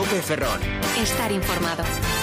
Cope Ferrol. Estar informado.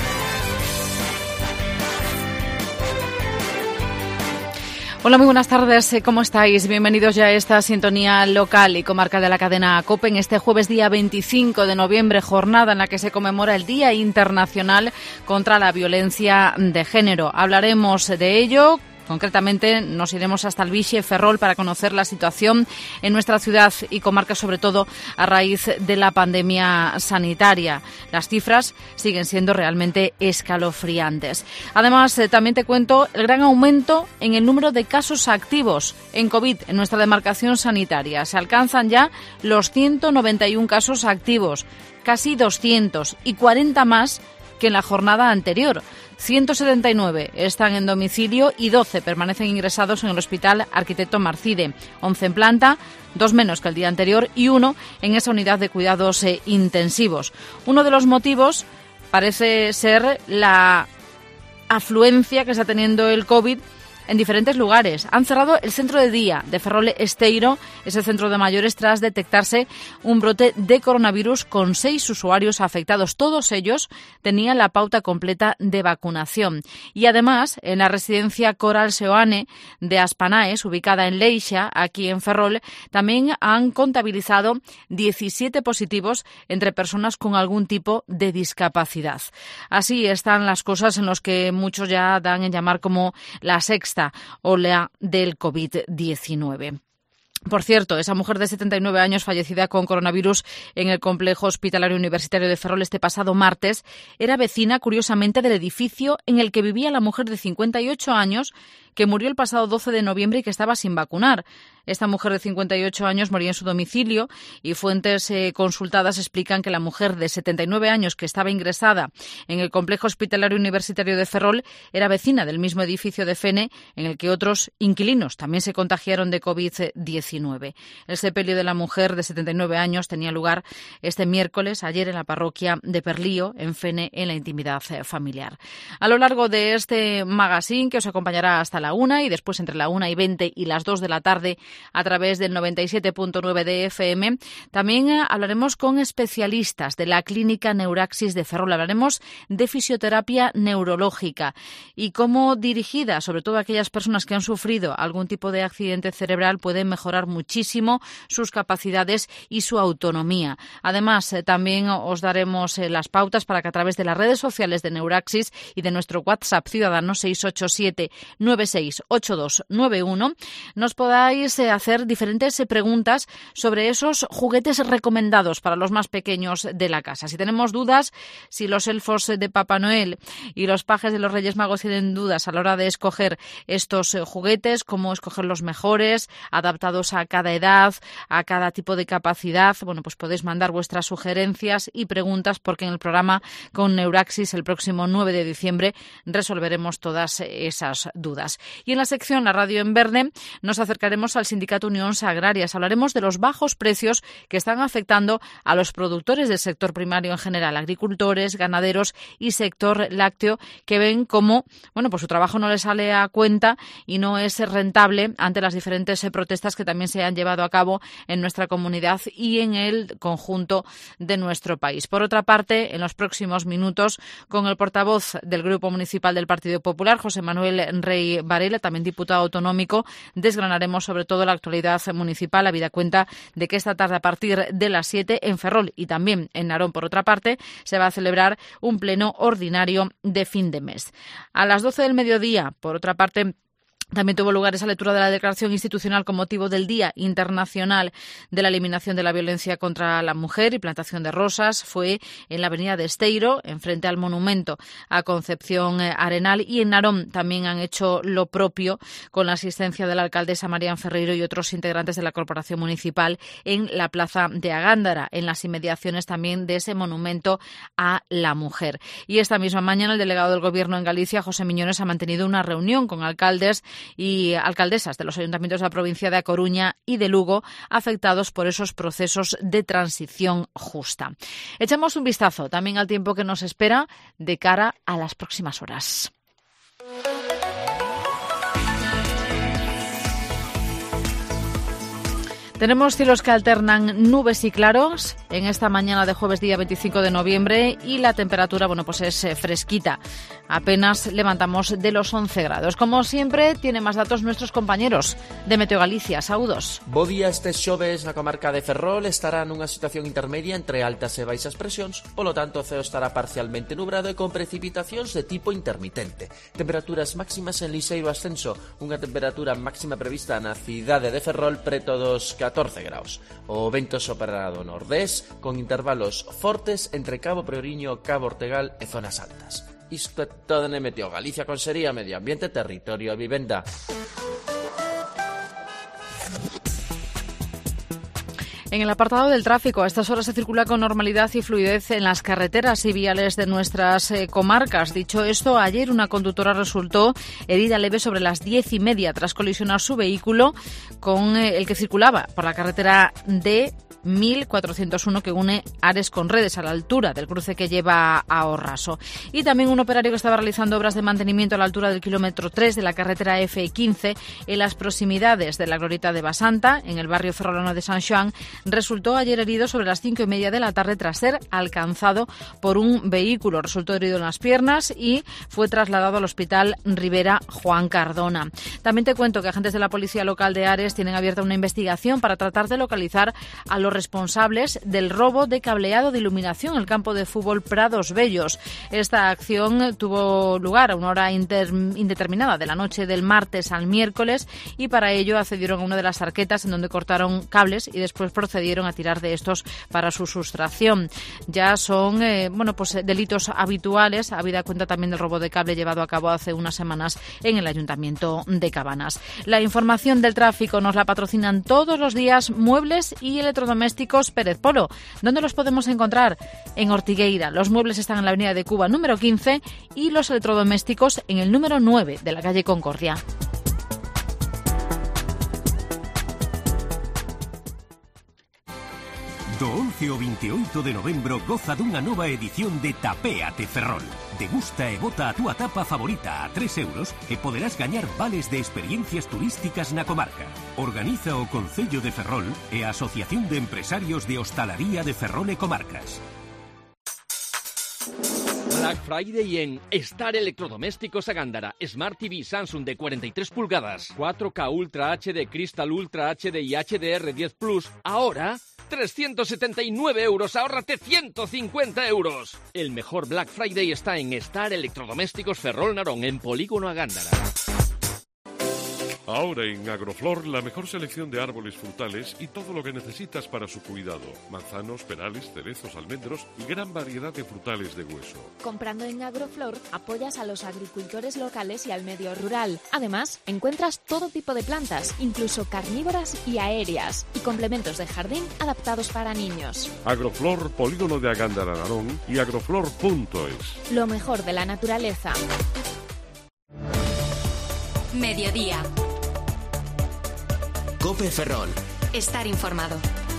Hola, muy buenas tardes. ¿Cómo estáis? Bienvenidos ya a esta sintonía local y comarcal de la cadena COPE en este jueves día 25 de noviembre, jornada en la que se conmemora el Día Internacional contra la Violencia de Género. Hablaremos de ello. Concretamente, nos iremos hasta el Vixe Ferrol para conocer la situación en nuestra ciudad y comarca, sobre todo a raíz de la pandemia sanitaria. Las cifras siguen siendo realmente escalofriantes. Además, también te cuento el gran aumento en el número de casos activos en COVID en nuestra demarcación sanitaria. Se alcanzan ya los 191 casos activos, casi 200 y 40 más que en la jornada anterior. 179 están en domicilio y 12 permanecen ingresados en el Hospital Arquitecto Marcide. 11 en planta, 2 menos que el día anterior y 1 en esa unidad de cuidados intensivos. Uno de los motivos parece ser la afluencia que está teniendo el COVID en diferentes lugares. Han cerrado el centro de día de Ferrol Esteiro, ese centro de mayores, tras detectarse un brote de coronavirus con 6 usuarios afectados. Todos ellos tenían la pauta completa de vacunación. Y además, en la residencia Coral Seoane de Aspanaes, ubicada en Leixa, aquí en Ferrol, también han contabilizado 17 positivos entre personas con algún tipo de discapacidad. Así están las cosas en los que muchos ya dan en llamar como la sexta ola del COVID-19. Por cierto, esa mujer de 79 años fallecida con coronavirus en el complejo hospitalario universitario de Ferrol este pasado martes era vecina, curiosamente, del edificio en el que vivía la mujer de 58 años que murió el pasado 12 de noviembre y que estaba sin vacunar. Esta mujer de 58 años moría en su domicilio y fuentes consultadas explican que la mujer de 79 años que estaba ingresada en el complejo hospitalario universitario de Ferrol era vecina del mismo edificio de Fene en el que otros inquilinos también se contagiaron de COVID-19. El sepelio de la mujer de 79 años tenía lugar este miércoles, ayer, en la parroquia de Perlío, en Fene, en la intimidad familiar. A lo largo de este magazine, que os acompañará hasta la 1 y después entre la 1:20 y las 2 de la tarde a través del 97.9 de FM, también hablaremos con especialistas de la Clínica Neuraxis de Ferrol. Hablaremos de fisioterapia neurológica y cómo dirigida, sobre todo a aquellas personas que han sufrido algún tipo de accidente cerebral, pueden mejorar muchísimo sus capacidades y su autonomía. Además, también os daremos las pautas para que a través de las redes sociales de Neuraxis y de nuestro WhatsApp ciudadano 687 968291 nos podáis hacer diferentes preguntas sobre esos juguetes recomendados para los más pequeños de la casa. Si tenemos dudas, si los elfos de Papá Noel y los pajes de los Reyes Magos tienen dudas a la hora de escoger estos juguetes, cómo escoger los mejores, adaptados a cada edad, a cada tipo de capacidad, bueno, pues podéis mandar vuestras sugerencias y preguntas porque en el programa con Neuraxis el próximo 9 de diciembre resolveremos todas esas dudas. Y en la sección La Radio en Verde nos acercaremos al Sindicato Unión Agrarias. Hablaremos de los bajos precios que están afectando a los productores del sector primario en general, agricultores, ganaderos y sector lácteo, que ven cómo, bueno, pues su trabajo no les sale a cuenta y no es rentable ante las diferentes protestas que también se han llevado a cabo en nuestra comunidad y en el conjunto de nuestro país. Por otra parte, en los próximos minutos, con el portavoz del Grupo Municipal del Partido Popular, José Manuel Rey Varela, también diputado autonómico, desgranaremos sobre todo la actualidad municipal, habida cuenta de que esta tarde a partir de las 7 en Ferrol y también en Narón, por otra parte, se va a celebrar un pleno ordinario de fin de mes. A las 12 del mediodía, por otra parte, también tuvo lugar esa lectura de la declaración institucional con motivo del Día Internacional de la Eliminación de la Violencia contra la Mujer y plantación de rosas. Fue en la avenida de Esteiro, enfrente al monumento a Concepción Arenal, y en Narón también han hecho lo propio con la asistencia de la alcaldesa Marian Ferreiro y otros integrantes de la Corporación Municipal en la plaza de Agándara, en las inmediaciones también de ese monumento a la mujer. Y esta misma mañana el delegado del Gobierno en Galicia, José Miñones, ha mantenido una reunión con alcaldes y alcaldesas de los ayuntamientos de la provincia de A Coruña y de Lugo afectados por esos procesos de transición justa. Echamos un vistazo también al tiempo que nos espera de cara a las próximas horas. Tenemos cielos que alternan nubes y claros en esta mañana de jueves día 25 de noviembre y la temperatura, pues es fresquita. Apenas levantamos de los 11 grados. Como siempre, tiene más datos nuestros compañeros de Meteo Galicia. Saúdos. Bo día este xoves na comarca de Ferrol estará nunha situación intermedia entre altas e baixas presións, polo tanto o ceo estará parcialmente nubrado e con precipitacións de tipo intermitente. Temperaturas máximas en lixeiro ascenso, unha temperatura máxima prevista na cidade de Ferrol preto dos 14 graus. O vento soprará do nordés con intervalos fortes entre Cabo Preoriño, Cabo Ortegal e zonas altas. Isto é todo en Meteo Galicia, Consellería Medio Ambiente, Territorio e Vivenda. En el apartado del tráfico, a estas horas se circula con normalidad y fluidez en las carreteras y viales de nuestras comarcas. Dicho esto, ayer una conductora resultó herida leve sobre las 10:30 tras colisionar su vehículo con el que circulaba por la carretera de 1401 que une Ares con Redes a la altura del cruce que lleva a Orraso. Y también un operario que estaba realizando obras de mantenimiento a la altura del kilómetro 3 de la carretera F15 en las proximidades de la glorieta de Basanta, en el barrio ferrolano de San Xoán, resultó ayer herido sobre las 5:30 de la tarde tras ser alcanzado por un vehículo. Resultó herido en las piernas y fue trasladado al hospital Rivera Juan Cardona. También te cuento que agentes de la policía local de Ares tienen abierta una investigación para tratar de localizar a los responsables del robo de cableado de iluminación en el campo de fútbol Prados Bellos. Esta acción tuvo lugar a una hora indeterminada de la noche del martes al miércoles y para ello accedieron a una de las arquetas en donde cortaron cables y después procedieron a tirar de estos para su sustracción. Ya son delitos habituales, habida cuenta también del robo de cable llevado a cabo hace unas semanas en el Ayuntamiento de Cabanas. La información del tráfico nos la patrocinan todos los días Muebles y Electrodomésticos Pérez Polo. ¿Dónde los podemos encontrar? En Ortigueira. Los muebles están en la avenida de Cuba número 15 y los electrodomésticos en el número 9 de la calle Concordia. Do 11 ao 28 de novembro goza dunha nova edición de Tapéate Ferrol. Degusta e bota a túa tapa favorita a 3 euros e poderás gañar vales de experiencias turísticas na comarca. Organiza o Concello de Ferrol e a Asociación de Empresarios de Hostalaría de Ferrol e Comarcas. Black Friday en Star Electrodomésticos a Gándara. Smart TV Samsung de 43 pulgadas, 4K Ultra HD, Crystal Ultra HD y HDR10 Plus. Ahora 379 euros, ahórrate 150 euros. El mejor Black Friday está en Star Electrodomésticos Ferrol Narón, en Polígono a Gándara. Ahora en Agroflor, la mejor selección de árboles frutales y todo lo que necesitas para su cuidado. Manzanos, perales, cerezos, almendros y gran variedad de frutales de hueso. Comprando en Agroflor, apoyas a los agricultores locales y al medio rural. Además, encuentras todo tipo de plantas, incluso carnívoras y aéreas, y complementos de jardín adaptados para niños. Agroflor, Polígono de Agándara Narón y agroflor.es. Lo mejor de la naturaleza. Mediodía. COPE Ferrol. Estar informado.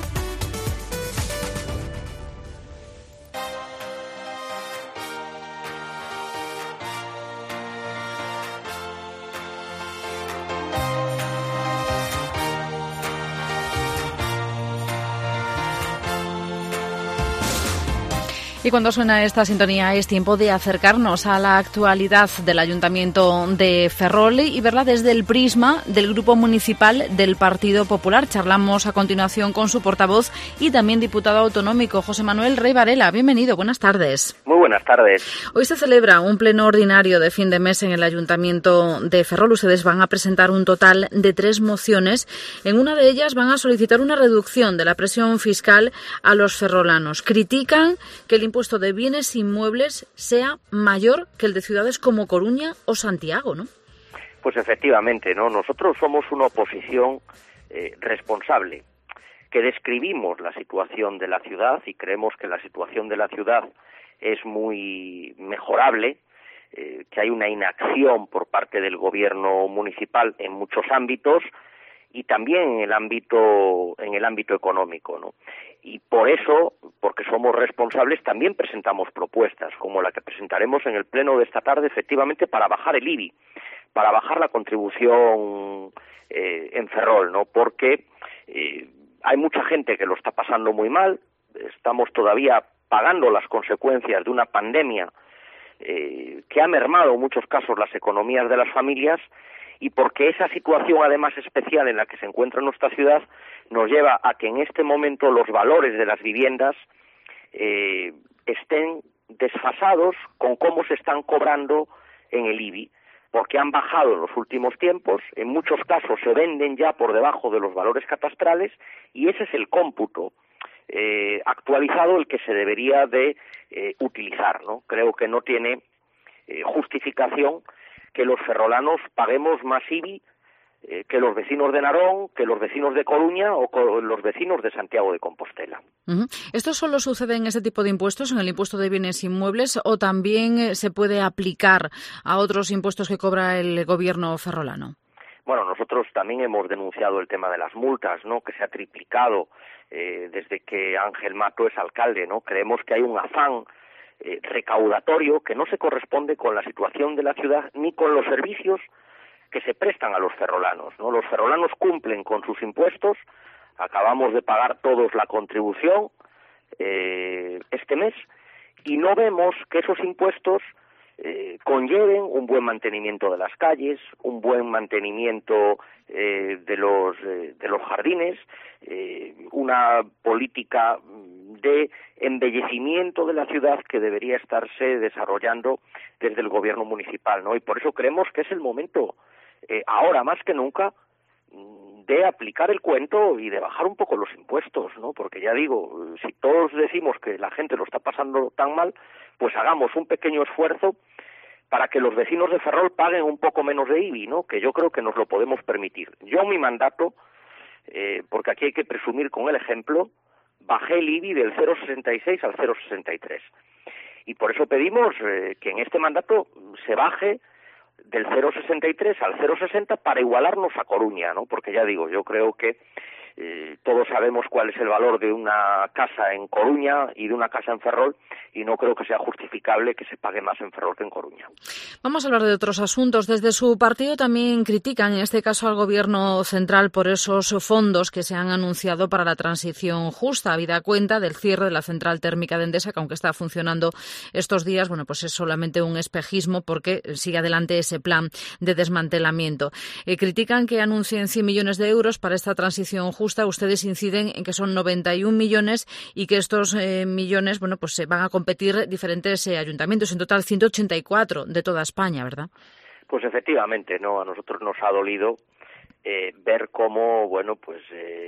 Y cuando suena esta sintonía es tiempo de acercarnos a la actualidad del Ayuntamiento de Ferrol y verla desde el prisma del Grupo Municipal del Partido Popular. Charlamos a continuación con su portavoz y también diputado autonómico, José Manuel Rey Varela. Bienvenido, buenas tardes. Muy buenas tardes. Hoy se celebra un pleno ordinario de fin de mes en el Ayuntamiento de Ferrol. Ustedes van a presentar un total de 3 mociones. En una de ellas van a solicitar una reducción de la presión fiscal a los ferrolanos. Critican que el impuesto de bienes inmuebles sea mayor que el de ciudades como Coruña o Santiago, ¿no? Pues efectivamente, ¿no? Nosotros somos una oposición responsable, que describimos la situación de la ciudad y creemos que la situación de la ciudad es muy mejorable, que hay una inacción por parte del gobierno municipal en muchos ámbitos y también en el ámbito económico, ¿no? Y por eso, porque somos responsables, también presentamos propuestas, como la que presentaremos en el pleno de esta tarde, efectivamente, para bajar el IBI, para bajar la contribución en Ferrol, ¿no? Porque Hay mucha gente que lo está pasando muy mal, estamos todavía pagando las consecuencias de una pandemia que ha mermado en muchos casos las economías de las familias, y porque esa situación además especial en la que se encuentra nuestra ciudad nos lleva a que en este momento los valores de las viviendas estén desfasados con cómo se están cobrando en el IBI, porque han bajado en los últimos tiempos, en muchos casos se venden ya por debajo de los valores catastrales, y ese es el cómputo actualizado el que se debería de utilizar, ¿no? Creo que no tiene justificación que los ferrolanos paguemos más IBI que los vecinos de Narón, que los vecinos de Coruña o los vecinos de Santiago de Compostela. ¿Esto solo sucede en este tipo de impuestos, en el impuesto de bienes inmuebles, o también se puede aplicar a otros impuestos que cobra el gobierno ferrolano? Bueno, nosotros también hemos denunciado el tema de las multas, ¿no?, que se ha triplicado desde que Ángel Mato es alcalde, ¿no? Creemos que hay un afán recaudatorio que no se corresponde con la situación de la ciudad ni con los servicios que se prestan a los ferrolanos, ¿no? Los ferrolanos cumplen con sus impuestos, acabamos de pagar todos la contribución este mes, y no vemos que esos impuestos conlleven un buen mantenimiento de las calles, un buen mantenimiento de los jardines, una política de embellecimiento de la ciudad que debería estarse desarrollando desde el gobierno municipal, ¿no? Y por eso creemos que es el momento, ahora más que nunca, de aplicar el cuento y de bajar un poco los impuestos, ¿no? Porque ya digo, si todos decimos que la gente lo está pasando tan mal, pues hagamos un pequeño esfuerzo para que los vecinos de Ferrol paguen un poco menos de IBI, ¿no? Que yo creo que nos lo podemos permitir. Yo en mi mandato, porque aquí hay que presumir con el ejemplo, bajé el IBI del 0,66 al 0,63. Y por eso pedimos que en este mandato se baje del 0,63 al 0,60 para igualarnos a Coruña, ¿no? Porque ya digo, yo creo que todos sabemos cuál es el valor de una casa en Coruña y de una casa en Ferrol, y no creo que sea justificable que se pague más en Ferrol que en Coruña. Vamos a hablar de otros asuntos. Desde su partido también critican, en este caso al Gobierno central, por esos fondos que se han anunciado para la transición justa, habida cuenta del cierre de la central térmica de Endesa, que aunque está funcionando estos días, bueno, pues es solamente un espejismo porque sigue adelante ese plan de desmantelamiento. Critican que anuncien 100 millones de euros para esta transición justa. Ustedes inciden en que son 91 millones y que estos millones, bueno, pues se van a competir diferentes ayuntamientos, en total 184 de toda España, ¿verdad? Pues efectivamente, no, a nosotros nos ha dolido ver cómo, bueno, pues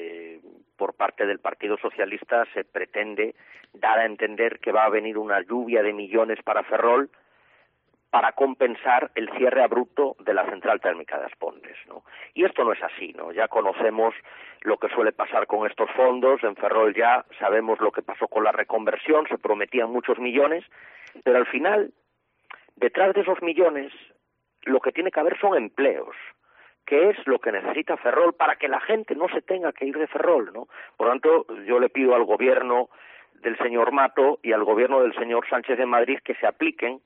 por parte del Partido Socialista se pretende dar a entender que va a venir una lluvia de millones para Ferrol para compensar el cierre abrupto de la central térmica de Aspontes, ¿no? Y esto no es así, ¿no? Ya conocemos lo que suele pasar con estos fondos. En Ferrol ya sabemos lo que pasó con la reconversión, se prometían muchos millones, pero al final, detrás de esos millones, lo que tiene que haber son empleos, que es lo que necesita Ferrol para que la gente no se tenga que ir de Ferrol, ¿no? Por lo tanto, yo le pido al gobierno del señor Mato y al gobierno del señor Sánchez de Madrid que se apliquen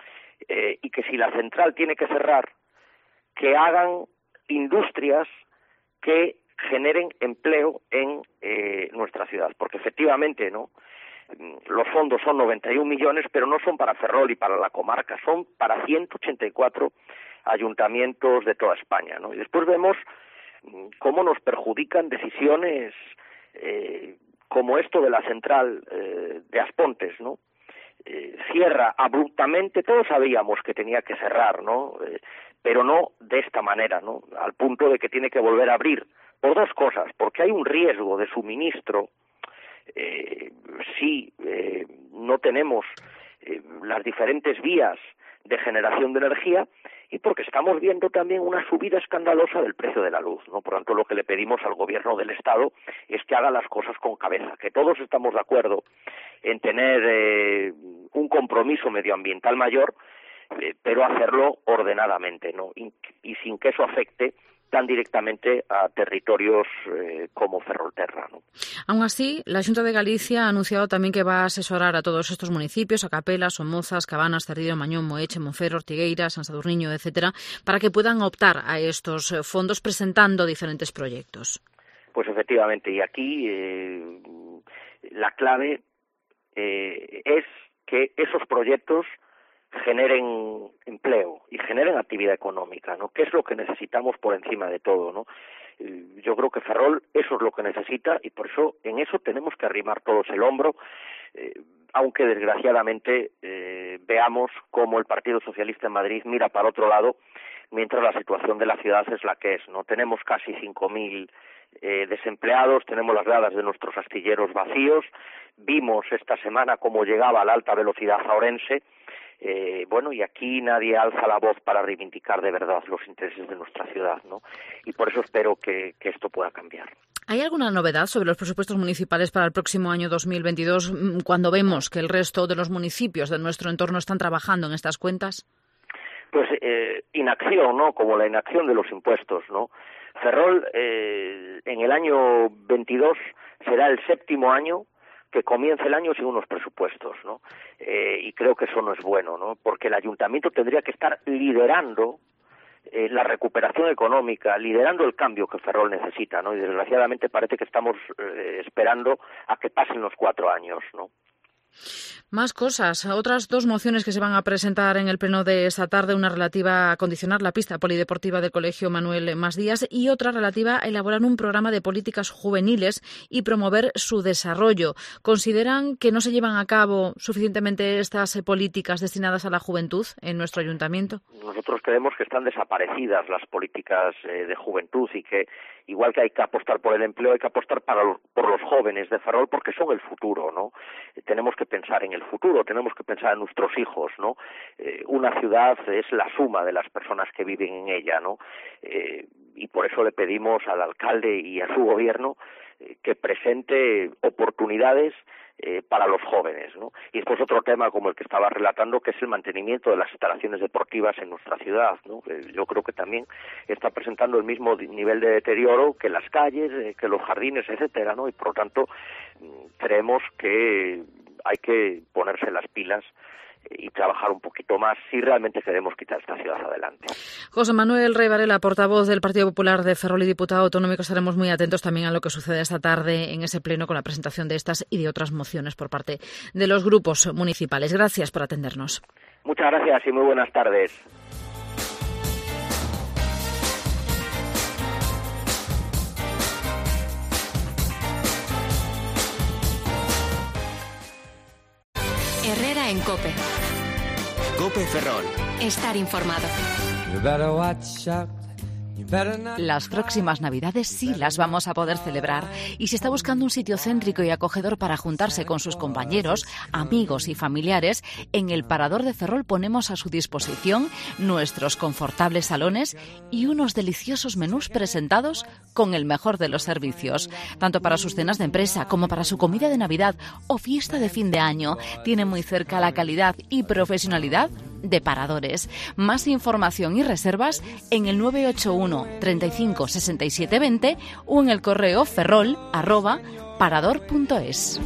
y que si la central tiene que cerrar, que hagan industrias que generen empleo en nuestra ciudad, porque efectivamente, ¿no?, los fondos son 91 millones, pero no son para Ferrol y para la comarca, son para 184 ayuntamientos de toda España, ¿no? Y después vemos cómo nos perjudican decisiones como esto de la central de Aspontes, ¿no? Cierra abruptamente, todos sabíamos que tenía que cerrar, ¿no? Pero no de esta manera, ¿no? Al punto de que tiene que volver a abrir, por dos cosas, porque hay un riesgo de suministro si no tenemos las diferentes vías de generación de energía, y porque estamos viendo también una subida escandalosa del precio de la luz, ¿no? Por tanto, lo que le pedimos al gobierno del Estado es que haga las cosas con cabeza, que todos estamos de acuerdo en tener un compromiso medioambiental mayor, pero hacerlo ordenadamente, ¿no? Y sin que eso afecte tan directamente a territorios como Ferrolterra, ¿no? Aún así, la Xunta de Galicia ha anunciado también que va a asesorar a todos estos municipios, a Capela, Somozas, Cabanas, Cerrillo, Mañón, Moeche, Monfero, Ortigueira, San Sadurniño, etcétera, para que puedan optar a estos fondos presentando diferentes proyectos. Pues efectivamente, y aquí la clave es que esos proyectos generen empleo y generen actividad económica, ¿no? Que es lo que necesitamos por encima de todo, ¿no? Yo creo que Ferrol eso es lo que necesita y por eso en eso tenemos que arrimar todos el hombro, aunque desgraciadamente veamos cómo el Partido Socialista en Madrid mira para otro lado, mientras la situación de la ciudad es la que es, ¿no? Tenemos casi 5.000 desempleados, tenemos las gradas de nuestros astilleros vacíos, vimos esta semana cómo llegaba la alta velocidad a Orense, y aquí nadie alza la voz para reivindicar de verdad los intereses de nuestra ciudad, ¿no? Y por eso espero que esto pueda cambiar. ¿Hay alguna novedad sobre los presupuestos municipales para el próximo año 2022 cuando vemos que el resto de los municipios de nuestro entorno están trabajando en estas cuentas? Pues inacción, ¿no? Como la inacción de los impuestos, ¿no? Ferrol en el año 22 será el 7º año que comience el año sin unos presupuestos, ¿no? Y creo que eso no es bueno, ¿no? Porque el ayuntamiento tendría que estar liderando la recuperación económica, liderando el cambio que Ferrol necesita, ¿no? Y desgraciadamente parece que estamos esperando a que pasen los 4 años, ¿no? Más cosas. Otras 2 mociones que se van a presentar en el pleno de esta tarde, una relativa a condicionar la pista polideportiva del Colegio Manuel Masdías y otra relativa a elaborar un programa de políticas juveniles y promover su desarrollo. ¿Consideran que no se llevan a cabo suficientemente estas políticas destinadas a la juventud en nuestro ayuntamiento? Nosotros creemos que están desaparecidas las políticas de juventud y que igual que hay que apostar por el empleo, hay que apostar por los jóvenes de Ferrol porque son el futuro, ¿no? Tenemos que pensar en el futuro, tenemos que pensar en nuestros hijos, ¿no? Una ciudad es la suma de las personas que viven en ella, ¿no? Y por eso le pedimos al alcalde y a su gobierno que presente oportunidades para los jóvenes, ¿no? Y después otro tema como el que estaba relatando, que es el mantenimiento de las instalaciones deportivas en nuestra ciudad, ¿no? Yo creo que también está presentando el mismo nivel de deterioro que las calles, que los jardines, etcétera, ¿no? Y por lo tanto creemos que hay que ponerse las pilas y trabajar un poquito más si realmente queremos quitar esta ciudad adelante. José Manuel Rey Varela, portavoz del Partido Popular de Ferrol y diputado autonómico, estaremos muy atentos también a lo que sucede esta tarde en ese pleno con la presentación de estas y de otras mociones por parte de los grupos municipales. Gracias por atendernos. Muchas gracias y muy buenas tardes. Herrera en COPE. COPE Ferrol. Estar informado. Las próximas Navidades sí las vamos a poder celebrar y si está buscando un sitio céntrico y acogedor para juntarse con sus compañeros, amigos y familiares, en el Parador de Ferrol ponemos a su disposición nuestros confortables salones y unos deliciosos menús presentados con el mejor de los servicios. Tanto para sus cenas de empresa como para su comida de Navidad o fiesta de fin de año, tiene muy cerca la calidad y profesionalidad de Paradores. Más información y reservas en el 981 35 67 20 o en el correo ferrol@parador.es.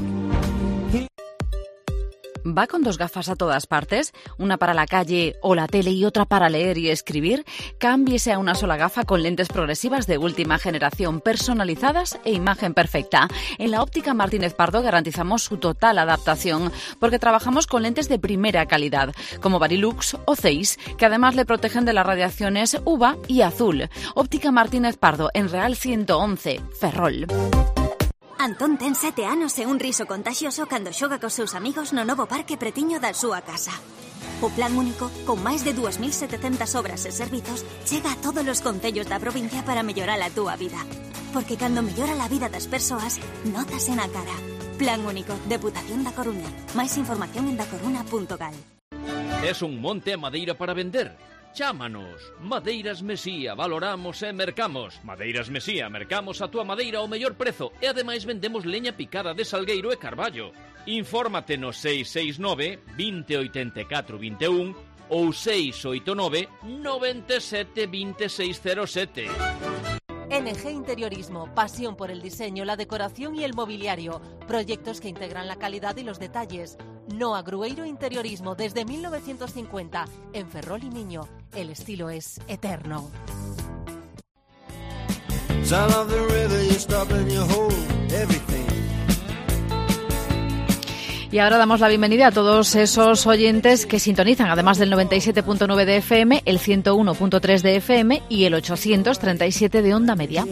¿Va con 2 gafas a todas partes? ¿Una para la calle o la tele y otra para leer y escribir? Cámbiese a una sola gafa con lentes progresivas de última generación, personalizadas e imagen perfecta. En la óptica Martínez Pardo garantizamos su total adaptación, porque trabajamos con lentes de primera calidad, como Varilux o Zeiss, que además le protegen de las radiaciones UVA y azul. Óptica Martínez Pardo, en Real 111, Ferrol. Antón ten 7 anos e un riso contagioso cando xoga cos seus amigos no novo parque pretiño da súa casa. O Plan Único, con máis de 2.700 obras e servizos, chega a todos os concellos da provincia para mellorar a túa vida. Porque cando mellora a vida das persoas, notase na cara. Plan Único, Deputación da Coruña. Máis información en dacoruna.gal. Es un monte a madeira para vender? Chámanos. Madeiras Mesía, valoramos e mercamos. Madeiras Mesía, mercamos a túa madeira ao mellor prezo e ademais vendemos leña picada de salgueiro e carballo. Infórmate no 669 20 84 21 ou 689 97 2607. NG Interiorismo, pasión por el diseño, la decoración y el mobiliario. Proyectos que integran la calidad y los detalles. Noa Grueiro Interiorismo, desde 1950, en Ferrol y Miño. El estilo es eterno. Sound of the river, you stop and you hold everything. Y ahora damos la bienvenida a todos esos oyentes que sintonizan, además del 97.9 de FM, el 101.3 de FM y el 837 de onda media.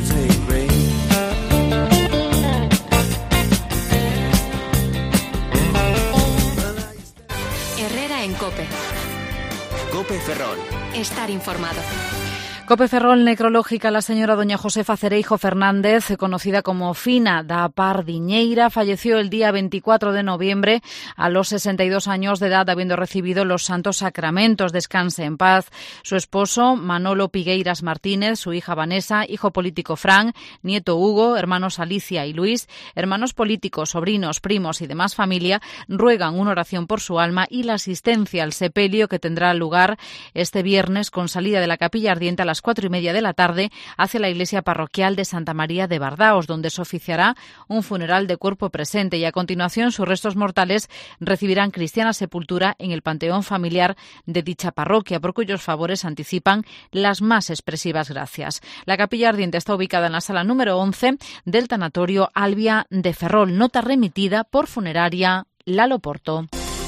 Herrera en COPE. COPE Ferrol. Estar informado. COPE Ferrol necrológica. La señora doña Josefa Cereijo Fernández, conocida como Fina da Pardiñeira, falleció el día 24 de noviembre a los 62 años de edad, habiendo recibido los santos sacramentos. Descanse en paz. Su esposo, Manolo Pigueiras Martínez, su hija Vanessa, hijo político Fran, nieto Hugo, hermanos Alicia y Luis, hermanos políticos, sobrinos, primos y demás familia, ruegan una oración por su alma y la asistencia al sepelio que tendrá lugar este viernes con salida de la Capilla Ardiente a las 4:30 de la tarde hacia la iglesia parroquial de Santa María de Bardaos, donde se oficiará un funeral de cuerpo presente y a continuación sus restos mortales recibirán cristiana sepultura en el panteón familiar de dicha parroquia, por cuyos favores anticipan las más expresivas gracias. La Capilla Ardiente está ubicada en la sala número 11 del tanatorio Albia de Ferrol, nota remitida por Funeraria Lalo Porto.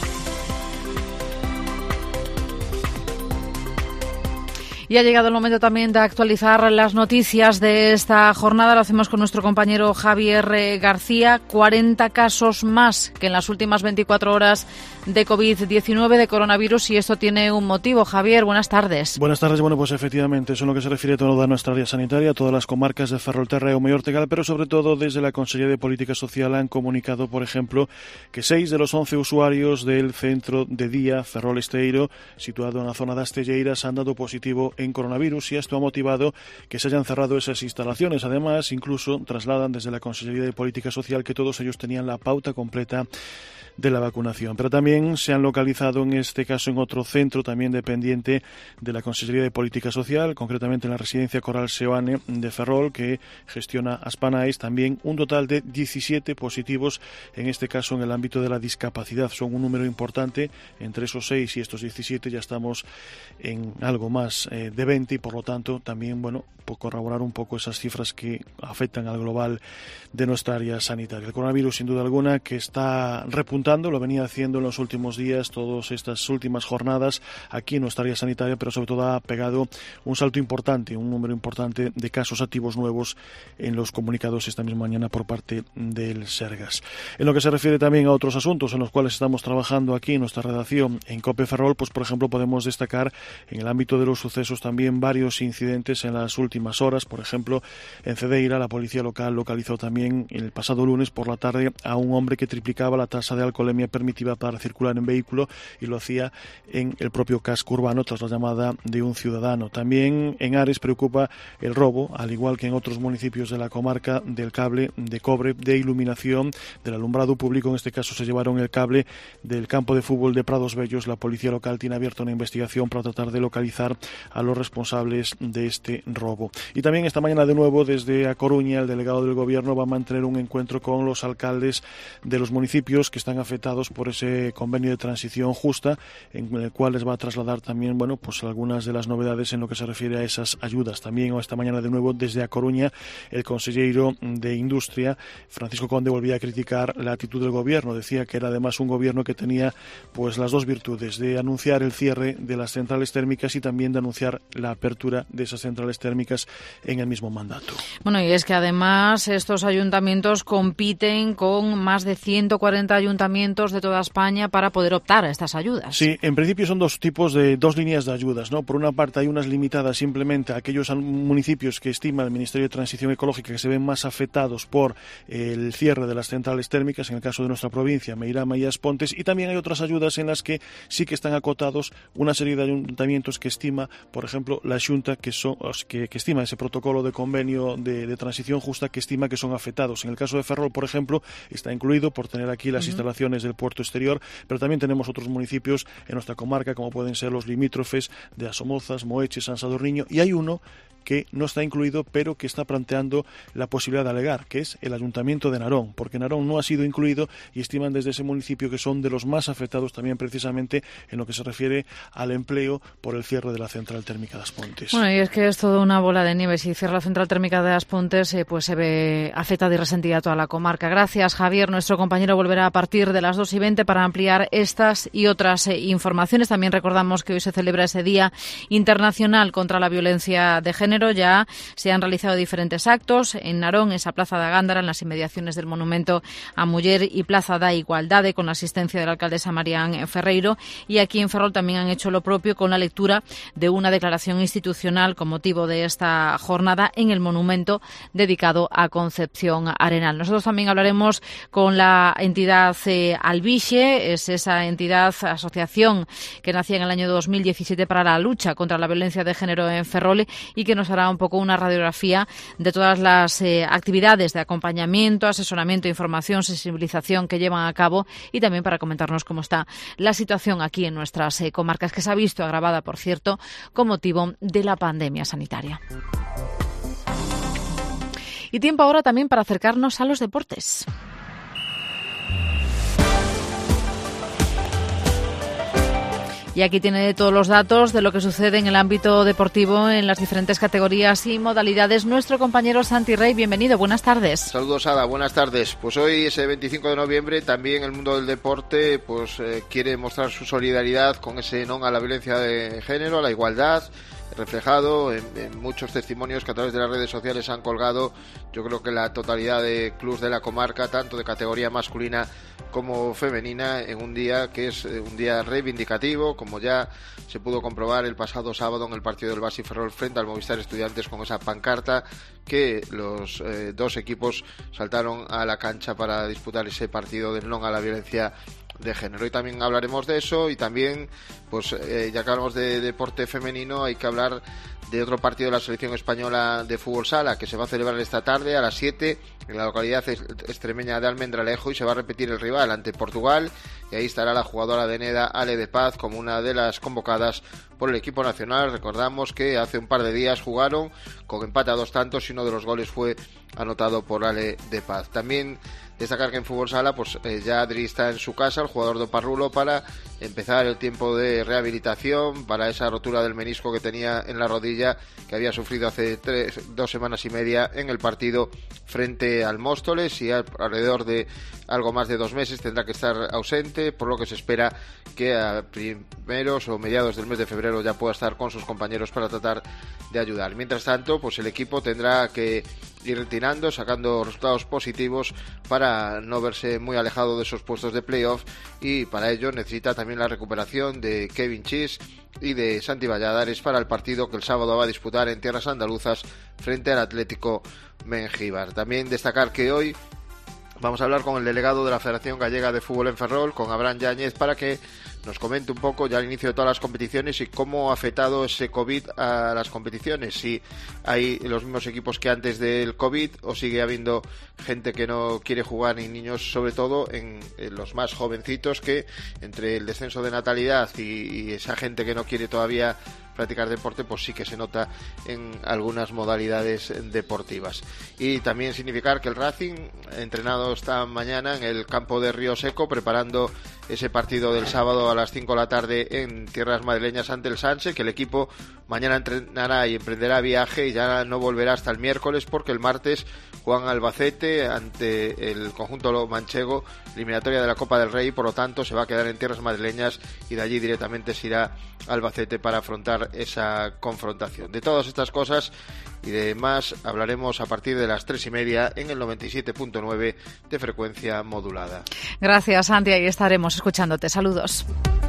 Y ha llegado el momento también de actualizar las noticias de esta jornada. Lo hacemos con nuestro compañero Javier García. 40 casos más que en las últimas 24 horas de COVID-19, de coronavirus, y esto tiene un motivo. Javier, buenas tardes. Buenas tardes. Bueno, pues efectivamente, eso es lo que se refiere a toda nuestra área sanitaria, todas las comarcas de Ferrolterra y Mayortegal, pero sobre todo desde la Consellería de Política Social han comunicado, por ejemplo, que 6 de los 11 usuarios del centro de día Ferrol Esteiro, situado en la zona de Astelleiras, han dado positivo en coronavirus, y esto ha motivado que se hayan cerrado esas instalaciones. Además, incluso trasladan desde la Consellería de Política Social que todos ellos tenían la pauta completa de la vacunación. Pero también se han localizado, en este caso, en otro centro también dependiente de la Consellería de Política Social, concretamente en la residencia Coral Seoane de Ferrol, que gestiona Aspanais, también un total de 17 positivos, en este caso en el ámbito de la discapacidad. Son un número importante. Entre esos 6 y estos 17 ya estamos en algo más de 20, y por lo tanto también, bueno, por corroborar un poco esas cifras que afectan al global de nuestra área sanitaria. El coronavirus, sin duda alguna, que está repuntando, lo venía haciendo en los últimos días, todas estas últimas jornadas aquí en nuestra área sanitaria, pero sobre todo ha pegado un salto importante, un número importante de casos activos nuevos en los comunicados esta misma mañana por parte del Sergas. En lo que se refiere también a otros asuntos en los cuales estamos trabajando aquí en nuestra redacción en COPE Ferrol, pues por ejemplo podemos destacar en el ámbito de los sucesos también varios incidentes en las últimas horas. Por ejemplo, en Cedeira, la policía local localizó también el pasado lunes por la tarde a un hombre que triplicaba la tasa de alcoholemia permitida para circular en vehículo, y lo hacía en el propio casco urbano tras la llamada de un ciudadano. También en Ares preocupa el robo, al igual que en otros municipios de la comarca, del cable de cobre de iluminación del alumbrado público. En este caso se llevaron el cable del campo de fútbol de Prados Bellos. La policía local tiene abierta una investigación para tratar de localizar a los responsables de este robo. Y también esta mañana, de nuevo, desde A Coruña, el delegado del Gobierno va a mantener un encuentro con los alcaldes de los municipios que están afectados por ese convenio de transición justa, en el cual les va a trasladar también, bueno, pues algunas de las novedades en lo que se refiere a esas ayudas. También esta mañana, de nuevo, desde A Coruña, el consejero de Industria, Francisco Conde, volvía a criticar la actitud del Gobierno. Decía que era además un Gobierno que tenía pues las dos virtudes de anunciar el cierre de las centrales térmicas y también de anunciar la apertura de esas centrales térmicas en el mismo mandato. Bueno, y es que además estos ayuntamientos compiten con más de 140 ayuntamientos de toda España para poder optar a estas ayudas. Sí, en principio son dos líneas de ayudas, ¿no? Por una parte hay unas limitadas simplemente a aquellos municipios que estima el Ministerio de Transición Ecológica que se ven más afectados por el cierre de las centrales térmicas, en el caso de nuestra provincia, Meirama y Aspontes, y también hay otras ayudas en las que sí que están acotados una serie de ayuntamientos que estima, por ejemplo, la Xunta, que estima ese protocolo de convenio de transición justa, que estima que son afectados. En el caso de Ferrol, por ejemplo, está incluido por tener aquí las instalaciones del puerto exterior, pero también tenemos otros municipios en nuestra comarca, como pueden ser los limítrofes de Asomozas, Moeche, San Sadurniño, y hay uno que no está incluido, pero que está planteando la posibilidad de alegar, que es el Ayuntamiento de Narón, porque Narón no ha sido incluido y estiman desde ese municipio que son de los más afectados también precisamente en lo que se refiere al empleo por el cierre de la central térmica de As Pontes. Bueno, y es que es toda una bola de nieve. Si cierra la central térmica de As Pontes, pues se ve afectada y resentida toda la comarca. Gracias, Javier. Nuestro compañero volverá a partir de las 2:20 para ampliar estas y otras informaciones. También recordamos que hoy se celebra ese Día Internacional contra la Violencia de Género. Ya se han realizado diferentes actos en Narón, en esa Plaza da Gándara, en las inmediaciones del Monumento a Muller y Plaza da Igualdade, con la asistencia de la alcaldesa Marián Ferreiro. Y aquí en Ferrol también han hecho lo propio con la lectura de una declaración institucional con motivo de esta jornada en el monumento dedicado a Concepción Arenal. Nosotros también hablaremos con la entidad Albixe, es esa entidad, asociación que nacía en el año 2017 para la lucha contra la violencia de género en Ferrol y que nos hará un poco una radiografía de todas las actividades de acompañamiento, asesoramiento, información, sensibilización que llevan a cabo y también para comentarnos cómo está la situación aquí en nuestras comarcas, que se ha visto agravada, por cierto, con motivo de la pandemia sanitaria. Y tiempo ahora también para acercarnos a los deportes. Y aquí tiene todos los datos de lo que sucede en el ámbito deportivo en las diferentes categorías y modalidades. Nuestro compañero Santi Rey, bienvenido, buenas tardes. Saludos, Ada, buenas tardes. Pues hoy, ese 25 de noviembre, también el mundo del deporte quiere mostrar su solidaridad con ese no a la violencia de género, a la igualdad, reflejado en muchos testimonios que a través de las redes sociales han colgado. Yo creo que la totalidad de clubs de la comarca, tanto de categoría masculina como femenina, en un día que es un día reivindicativo, como ya se pudo comprobar el pasado sábado en el partido del Basi Ferrol frente al Movistar Estudiantes, con esa pancarta que los dos equipos saltaron a la cancha para disputar ese partido del no a la violencia de género. Y también hablaremos de eso, y también, ya que hablamos de deporte femenino, hay que hablar de otro partido de la selección española de fútbol sala que se va a celebrar esta tarde a las 7 en la localidad extremeña de Almendralejo, y se va a repetir el rival ante Portugal, y ahí estará la jugadora de Neda, Ale de Paz, como una de las convocadas por el equipo nacional. Recordamos que hace un par de días jugaron con empate a 2 tantos y uno de los goles fue anotado por Ale de Paz. También destacar que en fútbol sala ya Adri está en su casa, el jugador de Parrulo, para empezar el tiempo de rehabilitación para esa rotura del menisco que tenía en la rodilla, que había sufrido hace 2 semanas y media en el partido frente al Móstoles, y alrededor de algo más de 2 meses tendrá que estar ausente, por lo que se espera que a primeros o mediados del mes de febrero ya pueda estar con sus compañeros para tratar de ayudar. Mientras tanto, el equipo tendrá que ir tirando, sacando resultados positivos para no verse muy alejado de esos puestos de playoff, y para ello necesita también la recuperación de Kevin Chis y de Santi Valladares para el partido que el sábado va a disputar en tierras andaluzas frente al Atlético Mengíbar. También destacar que hoy vamos a hablar con el delegado de la Federación Gallega de Fútbol en Ferrol, con Abraham Yáñez, para que nos comente un poco ya al inicio de todas las competiciones y cómo ha afectado ese COVID a las competiciones. Si hay los mismos equipos que antes del COVID o sigue habiendo gente que no quiere jugar, y niños sobre todo en los más jovencitos, que entre el descenso de natalidad y esa gente que no quiere todavía practicar deporte, sí que se nota en algunas modalidades deportivas. Y también significar que el Racing ha entrenado esta mañana en el campo de Río Seco, preparando ese partido del sábado a las 5 de la tarde en tierras madrileñas ante el Sanse, que el equipo mañana entrenará y emprenderá viaje, y ya no volverá hasta el miércoles, porque el martes juegan Albacete ante el conjunto manchego, eliminatoria de la Copa del Rey, por lo tanto se va a quedar en tierras madrileñas, y de allí directamente se irá a Albacete para afrontar esa confrontación. De todas estas cosas y de más hablaremos a partir de las 3:30 en el 97.9 de frecuencia modulada. Gracias, Santi, ahí estaremos escuchándote. Saludos.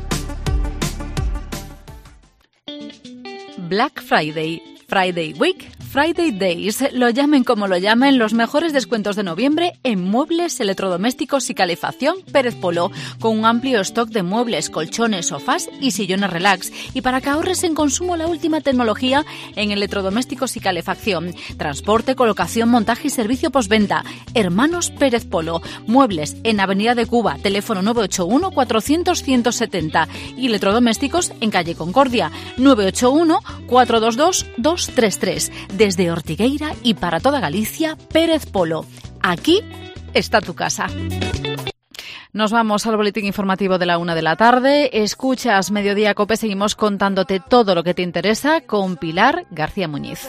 Black Friday, Friday Week, Friday Days, lo llamen como lo llamen, los mejores descuentos de noviembre en muebles, electrodomésticos y calefacción Pérez Polo, con un amplio stock de muebles, colchones, sofás y sillones relax. Y para que ahorres en consumo, la última tecnología en electrodomésticos y calefacción, transporte, colocación, montaje y servicio postventa. Hermanos Pérez Polo, muebles en Avenida de Cuba, teléfono 981 400 170, y electrodomésticos en calle Concordia, 981 422 2 233. Desde Ortigueira y para toda Galicia, Pérez Polo. Aquí está tu casa. Nos vamos al boletín informativo de la 1 de la tarde. Escuchas Mediodía Cope, seguimos contándote todo lo que te interesa con Pilar García Muñiz.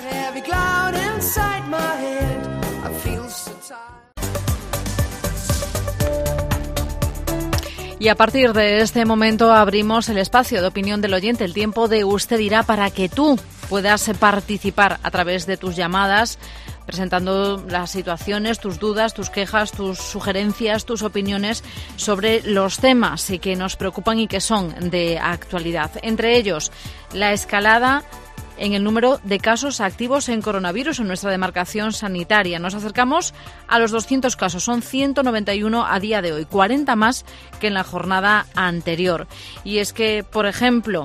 Y a partir de este momento abrimos el espacio de opinión del oyente, el tiempo de Usted Dirá, para que tú puedas participar a través de tus llamadas, presentando las situaciones, tus dudas, tus quejas, tus sugerencias, tus opiniones sobre los temas que nos preocupan y que son de actualidad. Entre ellos, la escalada en el número de casos activos en coronavirus en nuestra demarcación sanitaria. Nos acercamos a los 200 casos, son 191 a día de hoy, 40 más que en la jornada anterior. Y es que, por ejemplo,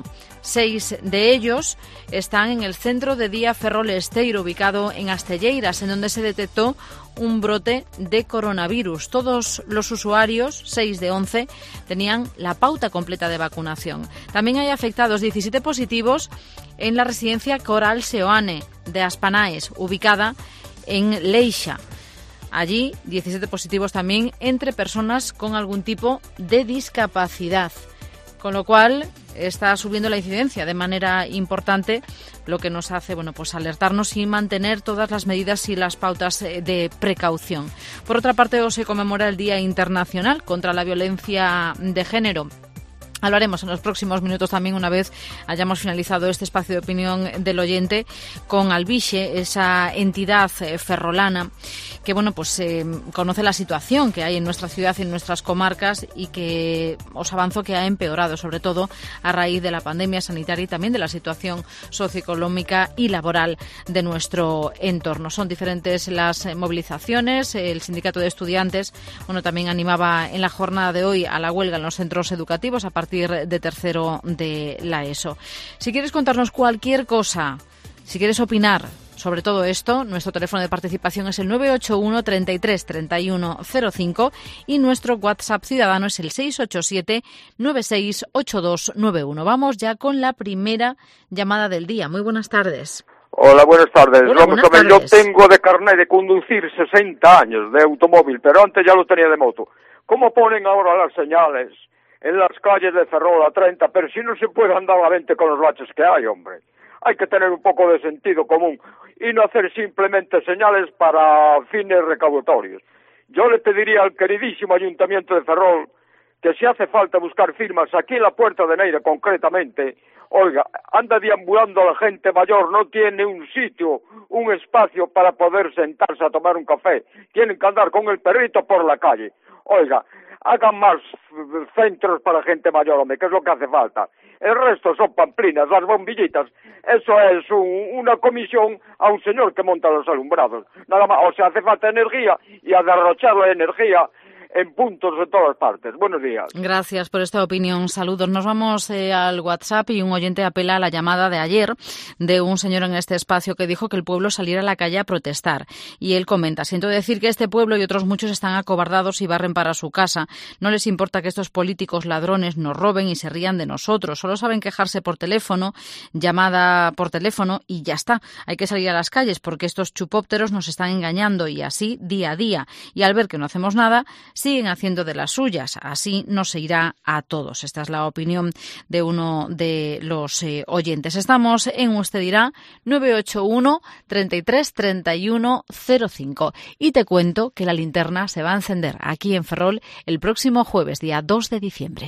6 de ellos están en el centro de día Ferrol Esteiro, ubicado en Astelleiras, en donde se detectó un brote de coronavirus. Todos los usuarios, 6 de 11, tenían la pauta completa de vacunación. También hay afectados 17 positivos en la residencia Coral Seoane de Aspanaes, ubicada en Leixa. Allí, 17 positivos también entre personas con algún tipo de discapacidad. Con lo cual está subiendo la incidencia de manera importante, lo que nos hace pues alertarnos y mantener todas las medidas y las pautas de precaución. Por otra parte, hoy se conmemora el Día Internacional contra la Violencia de Género. Hablaremos en los próximos minutos también, una vez hayamos finalizado este espacio de opinión del oyente, con Albixe, esa entidad ferrolana que conoce la situación que hay en nuestra ciudad y en nuestras comarcas, y que os avanzo que ha empeorado, sobre todo a raíz de la pandemia sanitaria y también de la situación socioeconómica y laboral de nuestro entorno. Son diferentes las movilizaciones. El sindicato de estudiantes también animaba en la jornada de hoy a la huelga en los centros educativos a partir de tercero de la ESO. Si quieres contarnos cualquier cosa, si quieres opinar sobre todo esto, nuestro teléfono de participación es el 981 33 31 05 y nuestro WhatsApp ciudadano es el 687 968291. Vamos ya con la primera llamada del día. Muy buenas tardes. Hola, buenas tardes. Hola, buenas tardes. Yo tengo de carnet de conducir 60 años de automóvil, pero antes ya lo tenía de moto. ¿Cómo ponen ahora las señales en las calles de Ferrol a 30, pero si no se puede andar a 20 con los baches que hay, hombre? Hay que tener un poco de sentido común y no hacer simplemente señales para fines recaudatorios. Yo le pediría al queridísimo Ayuntamiento de Ferrol que si hace falta buscar firmas aquí en la Puerta de Neira concretamente, oiga, anda deambulando la gente mayor, no tiene un sitio, un espacio para poder sentarse a tomar un café, tienen que andar con el perrito por la calle. Oiga, hagan más centros para gente mayor, hombre, que es lo que hace falta. El resto son pamplinas, las bombillitas. Eso es una comisión a un señor que monta los alumbrados. Nada más, o sea, hace falta energía y a derrochar la energía en puntos de todas partes. Buenos días. Gracias por esta opinión. Saludos. Nos vamos al WhatsApp y un oyente apela a la llamada de ayer de un señor en este espacio que dijo que el pueblo saliera a la calle a protestar. Y él comenta: siento decir que este pueblo y otros muchos están acobardados y barren para su casa. No les importa que estos políticos ladrones nos roben y se rían de nosotros. Solo saben quejarse por teléfono, llamada por teléfono y ya está. Hay que salir a las calles porque estos chupópteros nos están engañando, y así día a día. Y al ver que no hacemos nada, siguen haciendo de las suyas. Así no se irá a todos. Esta es la opinión de uno de los oyentes. Estamos en Usted Dirá, 981 33 31 05. Y te cuento que la linterna se va a encender aquí en Ferrol el próximo jueves, día 2 de diciembre.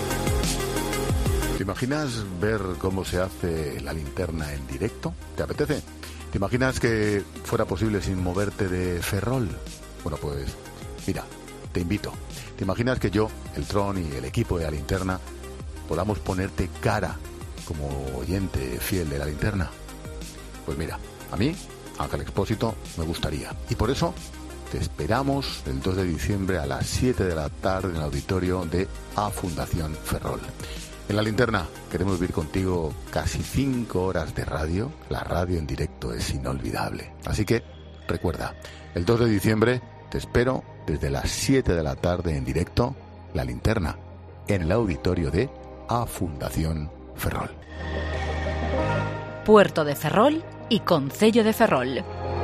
¿Te imaginas ver cómo se hace la linterna en directo? ¿Te apetece? ¿Te imaginas que fuera posible sin moverte de Ferrol? Bueno, pues mira, te invito. ¿Te imaginas que yo, el Tron y el equipo de la linterna podamos ponerte cara como oyente fiel de la linterna? Pues mira, a mí, Ángel Expósito, me gustaría. Y por eso te esperamos el 2 de diciembre a las 7 de la tarde en el auditorio de A Fundación Ferrol. En la linterna queremos vivir contigo casi 5 horas de radio. La radio en directo es inolvidable. Así que recuerda, el 2 de diciembre te espero desde las 7 de la tarde en directo, la linterna, en el auditorio de A Fundación Ferrol. Puerto de Ferrol, y Concello de Ferrol.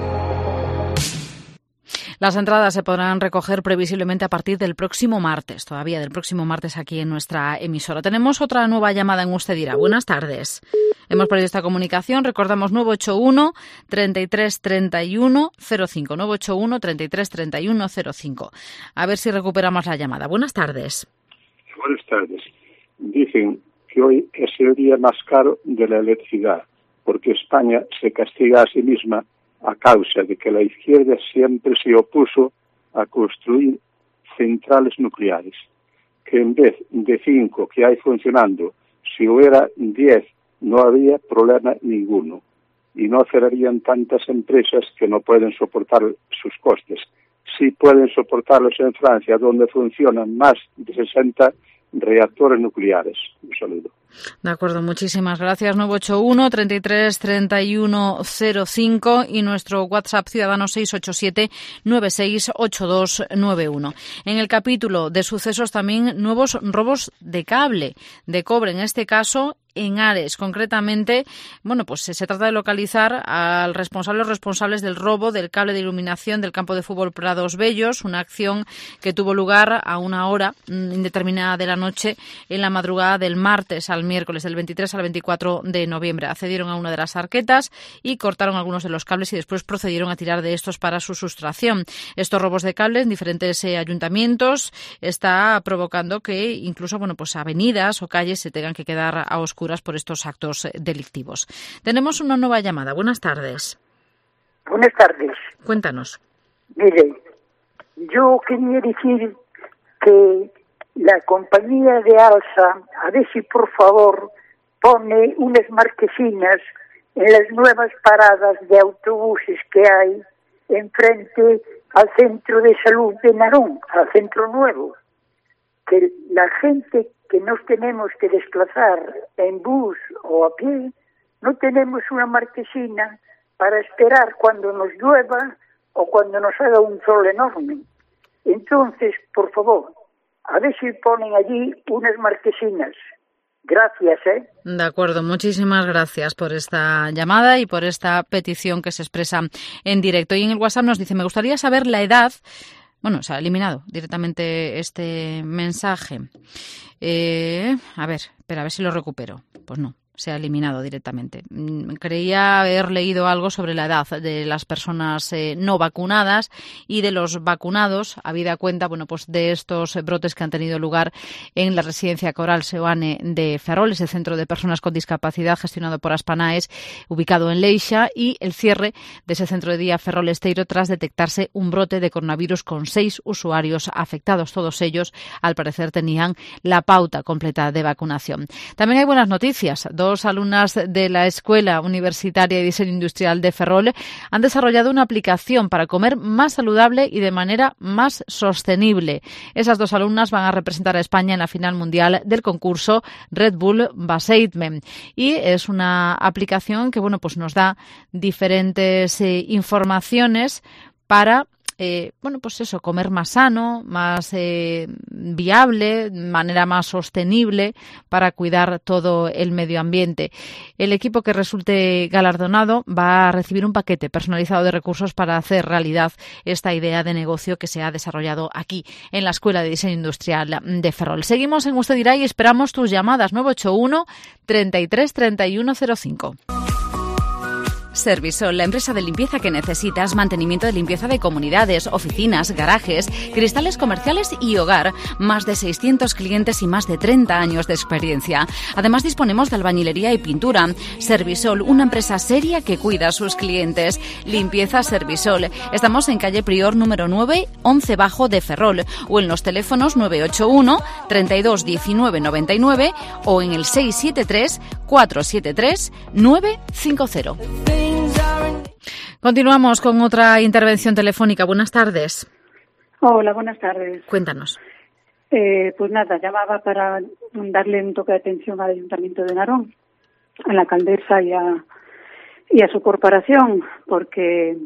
Las entradas se podrán recoger previsiblemente a partir del próximo martes, todavía del próximo martes aquí en nuestra emisora. Tenemos otra nueva llamada en Usted Dirá. Buenas tardes. Hemos perdido esta comunicación. Recordamos 981 33 31 05. 981 33 31 05. A ver si recuperamos la llamada. Buenas tardes. Buenas tardes. Dicen que hoy es el día más caro de la electricidad, porque España se castiga a sí misma a causa de que la izquierda siempre se opuso a construir centrales nucleares, que en vez de 5 que hay funcionando, si hubiera 10 no habría problema ninguno y no cerrarían tantas empresas que no pueden soportar sus costes. Sí pueden soportarlos en Francia, donde funcionan más de 60 reactores nucleares. Un saludo. De acuerdo, muchísimas gracias. 981 33 31 05 y nuestro WhatsApp ciudadano 687 968291. En el capítulo de sucesos también nuevos robos de cable, de cobre en este caso, en Ares. Concretamente, pues se trata de localizar a los responsables del robo del cable de iluminación del campo de fútbol Prados Bellos, una acción que tuvo lugar a una hora indeterminada de la noche en la madrugada del martes al miércoles, del 23 al 24 de noviembre. Accedieron a una de las arquetas y cortaron algunos de los cables y después procedieron a tirar de estos para su sustracción. Estos robos de cables en diferentes ayuntamientos está provocando que incluso avenidas o calles se tengan que quedar a oscuras por estos actos delictivos. Tenemos una nueva llamada. Buenas tardes. Buenas tardes. Cuéntanos. Mire, yo quería decir que la compañía de Alsa, a ver si por favor pone unas marquesinas en las nuevas paradas de autobuses que hay enfrente al centro de salud de Narón, al centro nuevo, que la gente que nos tenemos que desplazar en bus o a pie, no tenemos una marquesina para esperar cuando nos llueva o cuando nos haga un sol enorme. Entonces, por favor, a ver si ponen allí unas marquesinas. Gracias, De acuerdo, muchísimas gracias por esta llamada y por esta petición que se expresa en directo. Y en el WhatsApp nos dice, me gustaría saber la edad. Se ha eliminado directamente este mensaje. A ver si lo recupero. Pues no, se ha eliminado directamente. Creía haber leído algo sobre la edad de las personas no vacunadas y de los vacunados, habida cuenta, de estos brotes que han tenido lugar en la residencia Coral Seoane de Ferrol, ese centro de personas con discapacidad gestionado por Aspanaes, ubicado en Leixa, y el cierre de ese centro de día Ferrol Esteiro tras detectarse un brote de coronavirus con 6 usuarios afectados. Todos ellos, al parecer, tenían la pauta completa de vacunación. También hay buenas noticias. 2 alumnas de la Escuela Universitaria de Diseño Industrial de Ferrol han desarrollado una aplicación para comer más saludable y de manera más sostenible. Esas 2 alumnas van a representar a España en la final mundial del concurso Red Bull Baseitmen. Y es una aplicación que nos da diferentes informaciones para comer más sano, más viable, de manera más sostenible para cuidar todo el medio ambiente. El equipo que resulte galardonado va a recibir un paquete personalizado de recursos para hacer realidad esta idea de negocio que se ha desarrollado aquí en la Escuela de Diseño Industrial de Ferrol. Seguimos en Usted Dirá y esperamos tus llamadas 981 33 31 05. Servisol, la empresa de limpieza que necesitas, mantenimiento de limpieza de comunidades, oficinas, garajes, cristales comerciales y hogar. Más de 600 clientes y más de 30 años de experiencia. Además, disponemos de albañilería y pintura. Servisol, una empresa seria que cuida a sus clientes. Limpieza Servisol. Estamos en calle Prior número 9, 11 Bajo de Ferrol, o en los teléfonos 981 32 19 99 o en el 673 473 950. Continuamos con otra intervención telefónica. Buenas tardes. Hola, buenas tardes. Cuéntanos. Pues nada, llamaba para darle un toque de atención al Ayuntamiento de Narón, a la alcaldesa y a su corporación, porque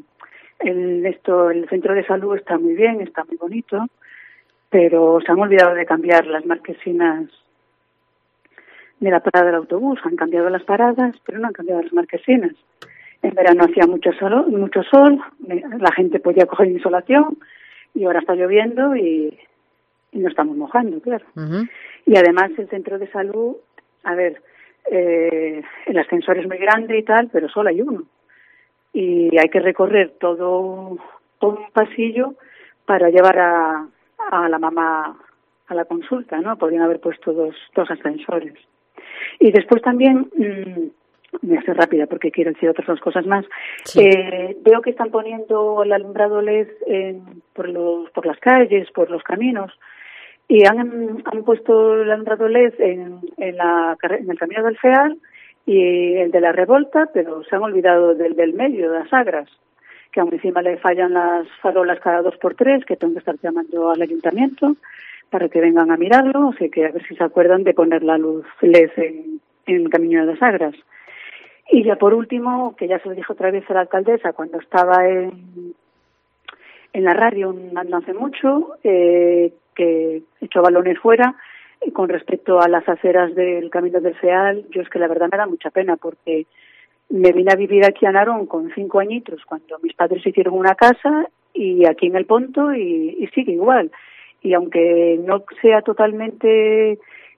el centro de salud está muy bien, está muy bonito, pero se han olvidado de cambiar las marquesinas de la parada del autobús. Han cambiado las paradas, pero no han cambiado las marquesinas. En verano hacía mucho sol, la gente podía coger insolación, y ahora está lloviendo y nos estamos mojando, claro. Y además el centro de salud, a ver, el ascensor es muy grande y tal, pero solo hay uno. Y hay que recorrer todo un pasillo para llevar a la mamá a la consulta, ¿no? Podrían haber puesto dos ascensores. Y después también, voy a ser rápida porque quiero decir otras 2 cosas más. Sí. Veo que están poniendo el alumbrado LED por las calles, por los caminos, y han puesto el alumbrado LED en el camino del FEAL y el de la Revolta, pero se han olvidado del medio, de las Agras, que aún encima le fallan las farolas cada 2x3, que tengo que estar llamando al ayuntamiento para que vengan a mirarlo, así que a ver si se acuerdan de poner la luz LED en el camino de las Agras. Y ya por último, que ya se lo dijo otra vez a la alcaldesa cuando estaba en la radio no hace mucho, que echó balones fuera, con respecto a las aceras del camino del FEAL, yo es que la verdad me da mucha pena porque me vine a vivir aquí a Narón con 5 añitos cuando mis padres hicieron una casa y aquí en El Ponto y sigue igual. Y aunque no sea totalmente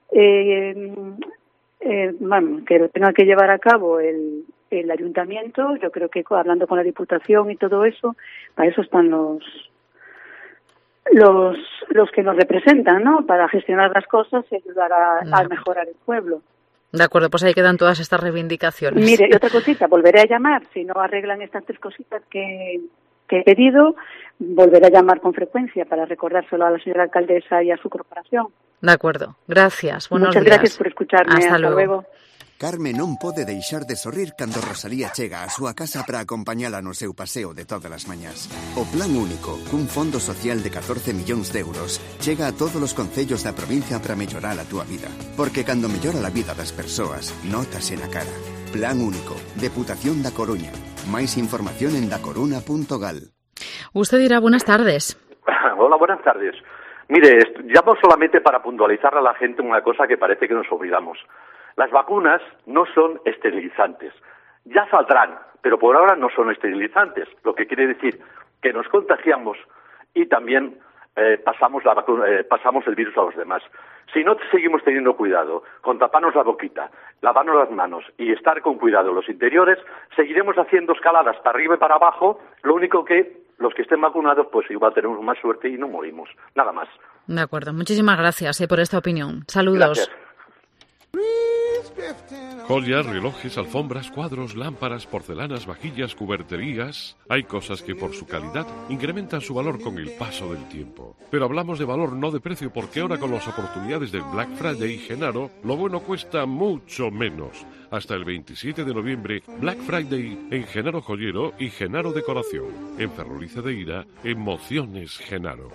que lo tenga que llevar a cabo el ayuntamiento, yo creo que hablando con la Diputación y todo eso, para eso están los que nos representan, ¿no? Para gestionar las cosas y ayudar a mejorar el pueblo. De acuerdo, pues ahí quedan todas estas reivindicaciones. Mire, y otra cosita, volveré a llamar, si no arreglan estas 3 cositas que he pedido, volveré a llamar con frecuencia para recordárselo a la señora alcaldesa y a su corporación. De acuerdo, gracias, buenos días. Muchas gracias por escucharme, hasta luego. Carmen non pode deixar de sorrir cando Rosalía chega á súa casa para acompañala no seu paseo de todas as mañás. O Plan Único, cun fondo social de 14 millóns de euros, chega a todos os concellos da provincia para mellorar a túa vida. Porque cando mellora a vida das persoas, nótase na cara. Plan Único, Deputación da Coruña. Máis información en dacoruna.gal. Usted dirá buenas tardes. Hola, buenas tardes. Mire, llamo solamente para puntualizar a la gente una cosa que parece que nos olvidamos. Las vacunas no son esterilizantes. Ya saldrán, pero por ahora no son esterilizantes, lo que quiere decir que nos contagiamos y también pasamos el virus a los demás. Si no seguimos teniendo cuidado con taparnos la boquita, lavarnos las manos y estar con cuidado en los interiores, seguiremos haciendo escaladas para arriba y para abajo, lo único que los que estén vacunados pues igual tenemos más suerte y no morimos, nada más. De acuerdo, muchísimas gracias por esta opinión. Saludos. Gracias. Joyas, relojes, alfombras, cuadros, lámparas, porcelanas, vajillas, cuberterías. Hay cosas que por su calidad incrementan su valor con el paso del tiempo. Pero hablamos de valor, no de precio, porque ahora con las oportunidades del Black Friday y Genaro, lo bueno cuesta mucho menos. Hasta el 27 de noviembre, Black Friday en Genaro Joyero y Genaro Decoración. En Ferrol y Cedeira, Emociones Genaro.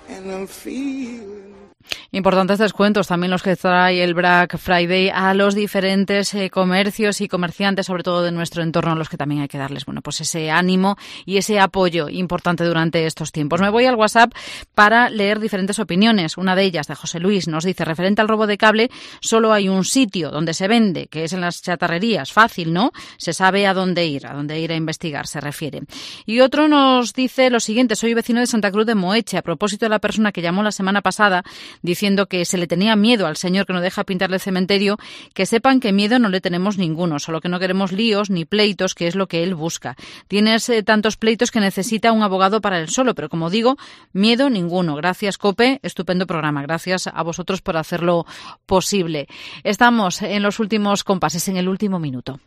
Importantes descuentos también los que trae el Black Friday a los diferentes comercios y comerciantes, sobre todo de nuestro entorno, a los que también hay que darles, bueno, pues ese ánimo y ese apoyo importante durante estos tiempos. Me voy al WhatsApp para leer diferentes opiniones. Una de ellas, de José Luis, nos dice: referente al robo de cable, solo hay un sitio donde se vende, que es en las chatarrerías. Fácil, ¿no? Se sabe a dónde ir a investigar, se refiere. Y otro nos dice lo siguiente: soy vecino de Santa Cruz de Moeche. A propósito de la persona que llamó la semana pasada diciendo que se le tenía miedo al señor que no deja pintarle el cementerio, que sepan que miedo no le tenemos ninguno, solo que no queremos líos ni pleitos, que es lo que él busca. Tienes tantos pleitos que necesita un abogado para él solo, pero como digo, miedo ninguno. Gracias, COPE, estupendo programa. Gracias a vosotros por hacerlo posible. Estamos en los últimos compases, en el último minuto.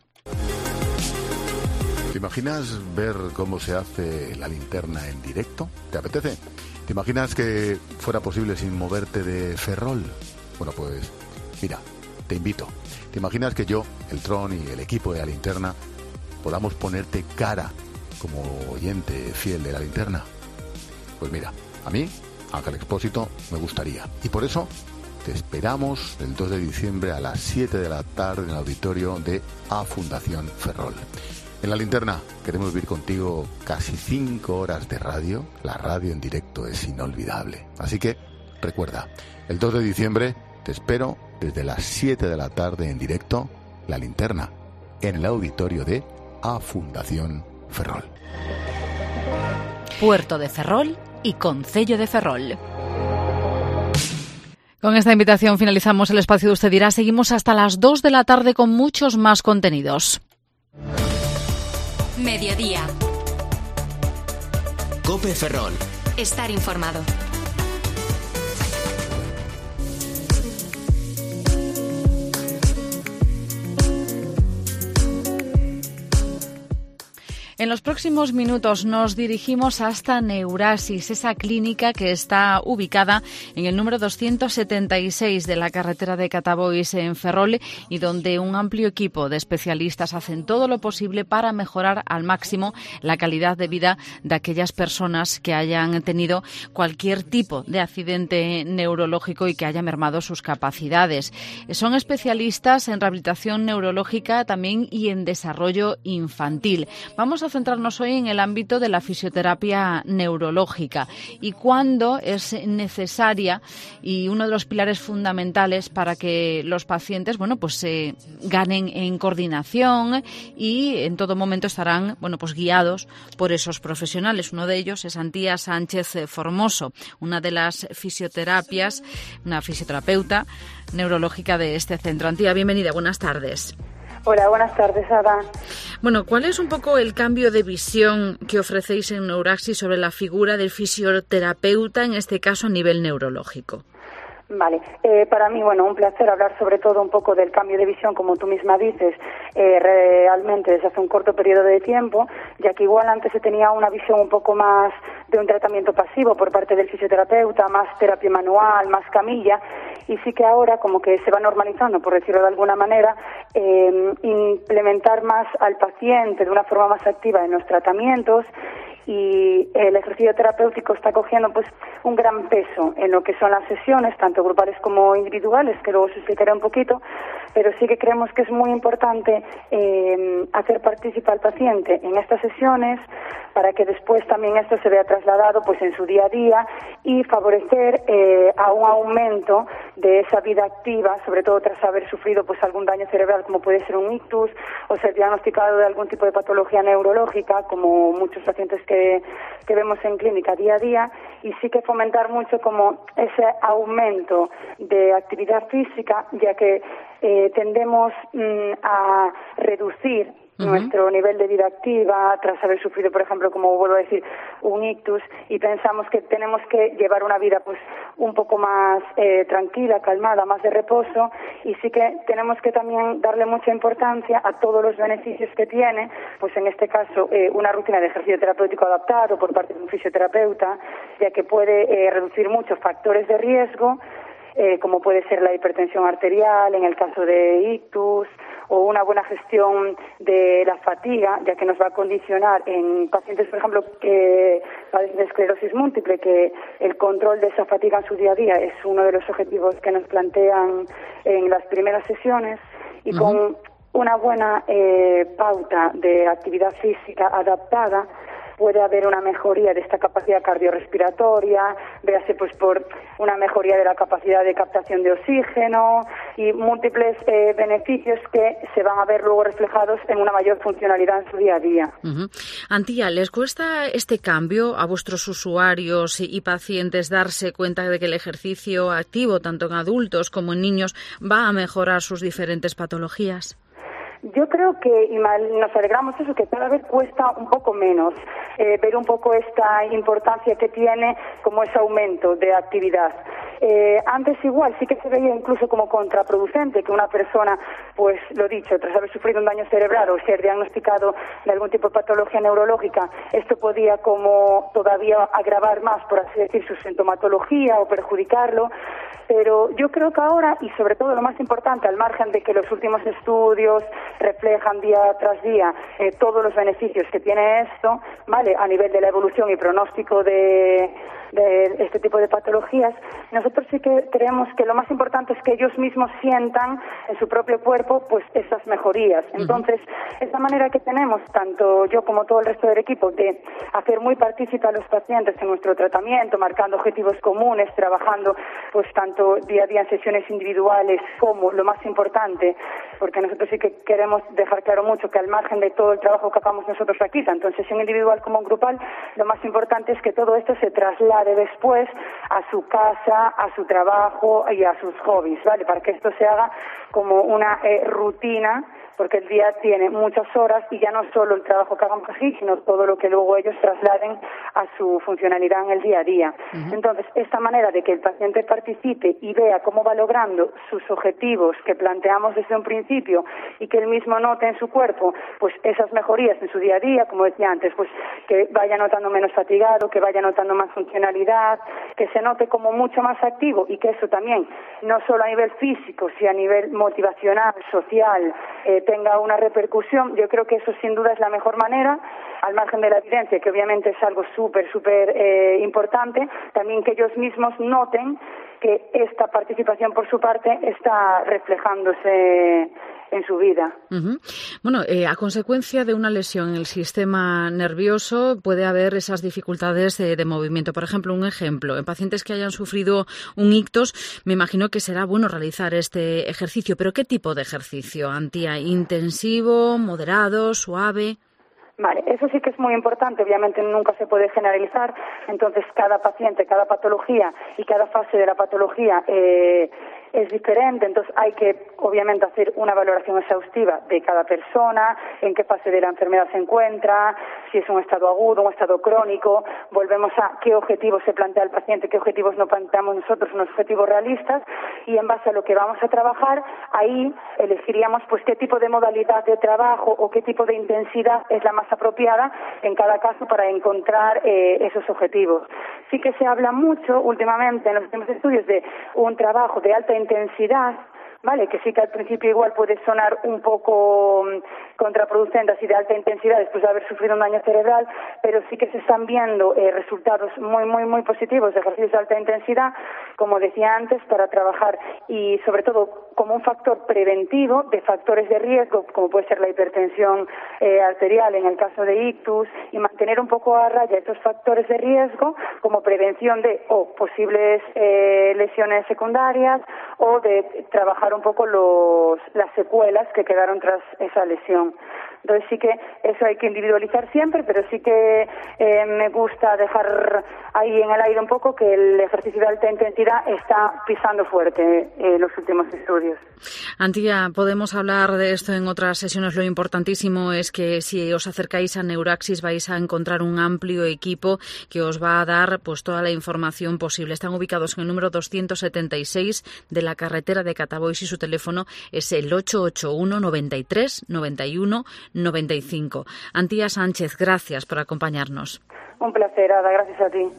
¿Te imaginas ver cómo se hace la linterna en directo? ¿Te apetece? ¿Te imaginas que fuera posible sin moverte de Ferrol? Bueno, pues mira, te invito. ¿Te imaginas que yo, el Tron y el equipo de la linterna podamos ponerte cara como oyente fiel de la linterna? Pues mira, a mí, Ángel Expósito, me gustaría. Y por eso te esperamos el 2 de diciembre a las 7 de la tarde en el auditorio de A Fundación Ferrol. En la linterna queremos vivir contigo casi 5 horas de radio. La radio en directo es inolvidable. Así que recuerda, el 2 de diciembre te espero desde las 7 de la tarde en directo, la linterna, en el auditorio de A Fundación Ferrol. Puerto de Ferrol y Concello de Ferrol. Con esta invitación finalizamos el espacio de Usted Dirá. Seguimos hasta las 2 de la tarde con muchos más contenidos. Mediodía. COPE Ferrol. Estar informado. En los próximos minutos nos dirigimos hasta Neurasis, esa clínica que está ubicada en el número 276 de la carretera de Catabois en Ferrol y donde un amplio equipo de especialistas hacen todo lo posible para mejorar al máximo la calidad de vida de aquellas personas que hayan tenido cualquier tipo de accidente neurológico y que haya mermado sus capacidades. Son especialistas en rehabilitación neurológica también y en desarrollo infantil. Vamos a centrarnos hoy en el ámbito de la fisioterapia neurológica y cuándo es necesaria y uno de los pilares fundamentales para que los pacientes, ganen en coordinación y en todo momento estarán, guiados por esos profesionales. Uno de ellos es Antía Sánchez Formoso, una de las fisioterapias, una fisioterapeuta neurológica de este centro. Antía, bienvenida, buenas tardes. Hola, buenas tardes, Ada. Bueno, ¿cuál es un poco el cambio de visión que ofrecéis en Neurasis sobre la figura del fisioterapeuta, en este caso a nivel neurológico? Vale, para mí, un placer hablar sobre todo un poco del cambio de visión, como tú misma dices, realmente desde hace un corto periodo de tiempo, ya que igual antes se tenía una visión un poco más de un tratamiento pasivo por parte del fisioterapeuta, más terapia manual, más camilla, y sí que ahora como que se va normalizando, por decirlo de alguna manera, implementar más al paciente de una forma más activa en los tratamientos, y el ejercicio terapéutico está cogiendo un gran peso en lo que son las sesiones, tanto grupales como individuales, que luego os explicaré un poquito, pero sí que creemos que es muy importante hacer participar al paciente en estas sesiones para que después también esto se vea trasladado en su día a día y favorecer a un aumento de esa vida activa, sobre todo tras haber sufrido algún daño cerebral como puede ser un ictus o ser diagnosticado de algún tipo de patología neurológica, como muchos pacientes que vemos en clínica día a día, y sí que fomentar mucho como ese aumento de actividad física, ya que tendemos a reducir nuestro nivel de vida activa tras haber sufrido, por ejemplo, como vuelvo a decir, un ictus, y pensamos que tenemos que llevar una vida un poco más tranquila, calmada, más de reposo, y sí que tenemos que también darle mucha importancia a todos los beneficios que tiene, en este caso una rutina de ejercicio terapéutico adaptado por parte de un fisioterapeuta, ya que puede reducir muchos factores de riesgo, como puede ser la hipertensión arterial en el caso de ictus, o una buena gestión de la fatiga, ya que nos va a condicionar en pacientes, por ejemplo, que padecen de esclerosis múltiple, que el control de esa fatiga en su día a día es uno de los objetivos que nos plantean en las primeras sesiones, y con una buena pauta de actividad física adaptada puede haber una mejoría de esta capacidad cardiorrespiratoria, véase por una mejoría de la capacidad de captación de oxígeno y múltiples beneficios que se van a ver luego reflejados en una mayor funcionalidad en su día a día. Antía, ¿les cuesta este cambio a vuestros usuarios y pacientes darse cuenta de que el ejercicio activo, tanto en adultos como en niños, va a mejorar sus diferentes patologías? Yo creo que, y nos alegramos eso, que cada vez cuesta un poco menos ver un poco esta importancia que tiene como ese aumento de actividad. Antes igual sí que se veía incluso como contraproducente que una persona, lo dicho, tras haber sufrido un daño cerebral o ser diagnosticado de algún tipo de patología neurológica, esto podía como todavía agravar más, por así decir, su sintomatología o perjudicarlo. Pero yo creo que ahora, y sobre todo lo más importante, al margen de que los últimos estudios reflejan día tras día todos los beneficios que tiene esto, ¿vale?, a nivel de la evolución y pronóstico de este tipo de patologías, nosotros sí que creemos que lo más importante es que ellos mismos sientan en su propio cuerpo esas mejorías. Entonces, esa manera que tenemos, tanto yo como todo el resto del equipo, de hacer muy partícipe a los pacientes en nuestro tratamiento, marcando objetivos comunes, trabajando tanto día a día en sesiones individuales como, lo más importante, porque nosotros sí que queremos queremos dejar claro mucho que al margen de todo el trabajo que hagamos nosotros aquí, tanto en sesión individual como en grupal, lo más importante es que todo esto se traslade después a su casa, a su trabajo y a sus hobbies, ¿vale? Para que esto se haga como una rutina, porque el día tiene muchas horas y ya no solo el trabajo que hagamos aquí, sino todo lo que luego ellos trasladen a su funcionalidad en el día a día. Entonces, esta manera de que el paciente participe y vea cómo va logrando sus objetivos que planteamos desde un principio y que él mismo note en su cuerpo, pues esas mejorías en su día a día, como decía antes, pues que vaya notando menos fatigado, que vaya notando más funcionalidad, que se note como mucho más activo y que eso también, no solo a nivel físico, sino a nivel motivacional, social, tenga una repercusión. Yo creo que eso sin duda es la mejor manera, al margen de la evidencia, que obviamente es algo súper importante, también que ellos mismos noten que esta participación por su parte está reflejándose en su vida. Bueno, a consecuencia de una lesión en el sistema nervioso puede haber esas dificultades de movimiento. Por ejemplo, un ejemplo, en pacientes que hayan sufrido un ictus, me imagino que será bueno realizar este ejercicio. ¿Pero qué tipo de ejercicio, Antía? ¿Intensivo, moderado, suave? Vale, eso sí que es muy importante, obviamente nunca se puede generalizar, entonces cada paciente, cada patología y cada fase de la patología es diferente, entonces hay que obviamente hacer una valoración exhaustiva de cada persona, en qué fase de la enfermedad se encuentra, si es un estado agudo, un estado crónico, volvemos a qué objetivos se plantea el paciente, qué objetivos nos planteamos nosotros, unos objetivos realistas, y en base a lo que vamos a trabajar, ahí elegiríamos pues qué tipo de modalidad de trabajo o qué tipo de intensidad es la más apropiada en cada caso para encontrar esos objetivos. Sí que se habla mucho últimamente en los últimos estudios de un trabajo de alta intensidad, ¿vale? Que sí que al principio igual puede sonar un poco contraproducente, así de alta intensidad después de haber sufrido un daño cerebral, pero sí que se están viendo resultados muy positivos de ejercicios de alta intensidad, como decía antes, para trabajar y sobre todo como un factor preventivo de factores de riesgo, como puede ser la hipertensión arterial en el caso de ictus, y mantener un poco a raya estos factores de riesgo como prevención de posibles lesiones secundarias o de trabajar un poco las secuelas que quedaron tras esa lesión. Entonces sí que eso hay que individualizar siempre, pero sí que me gusta dejar ahí en el aire un poco que el ejercicio de alta intensidad está pisando fuerte en los últimos estudios. Antía, podemos hablar de esto en otras sesiones. Lo importantísimo es que si os acercáis a Neuraxis vais a encontrar un amplio equipo que os va a dar pues toda la información posible. Están ubicados en el número 276 de la carretera de Catabois y su teléfono es el 881 93 91 95. Antía Sánchez, gracias por acompañarnos. Un placer, Ada, gracias a ti.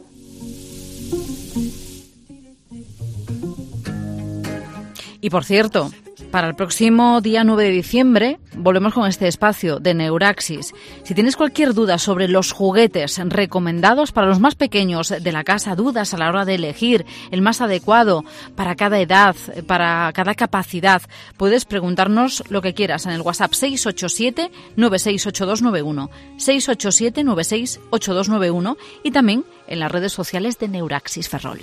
Y por cierto, para el próximo día 9 de diciembre volvemos con este espacio de Neuraxis. Si tienes cualquier duda sobre los juguetes recomendados para los más pequeños de la casa, dudas a la hora de elegir el más adecuado para cada edad, para cada capacidad, puedes preguntarnos lo que quieras en el WhatsApp 687-968291, 687-968291 y también en las redes sociales de Neuraxis Ferrol.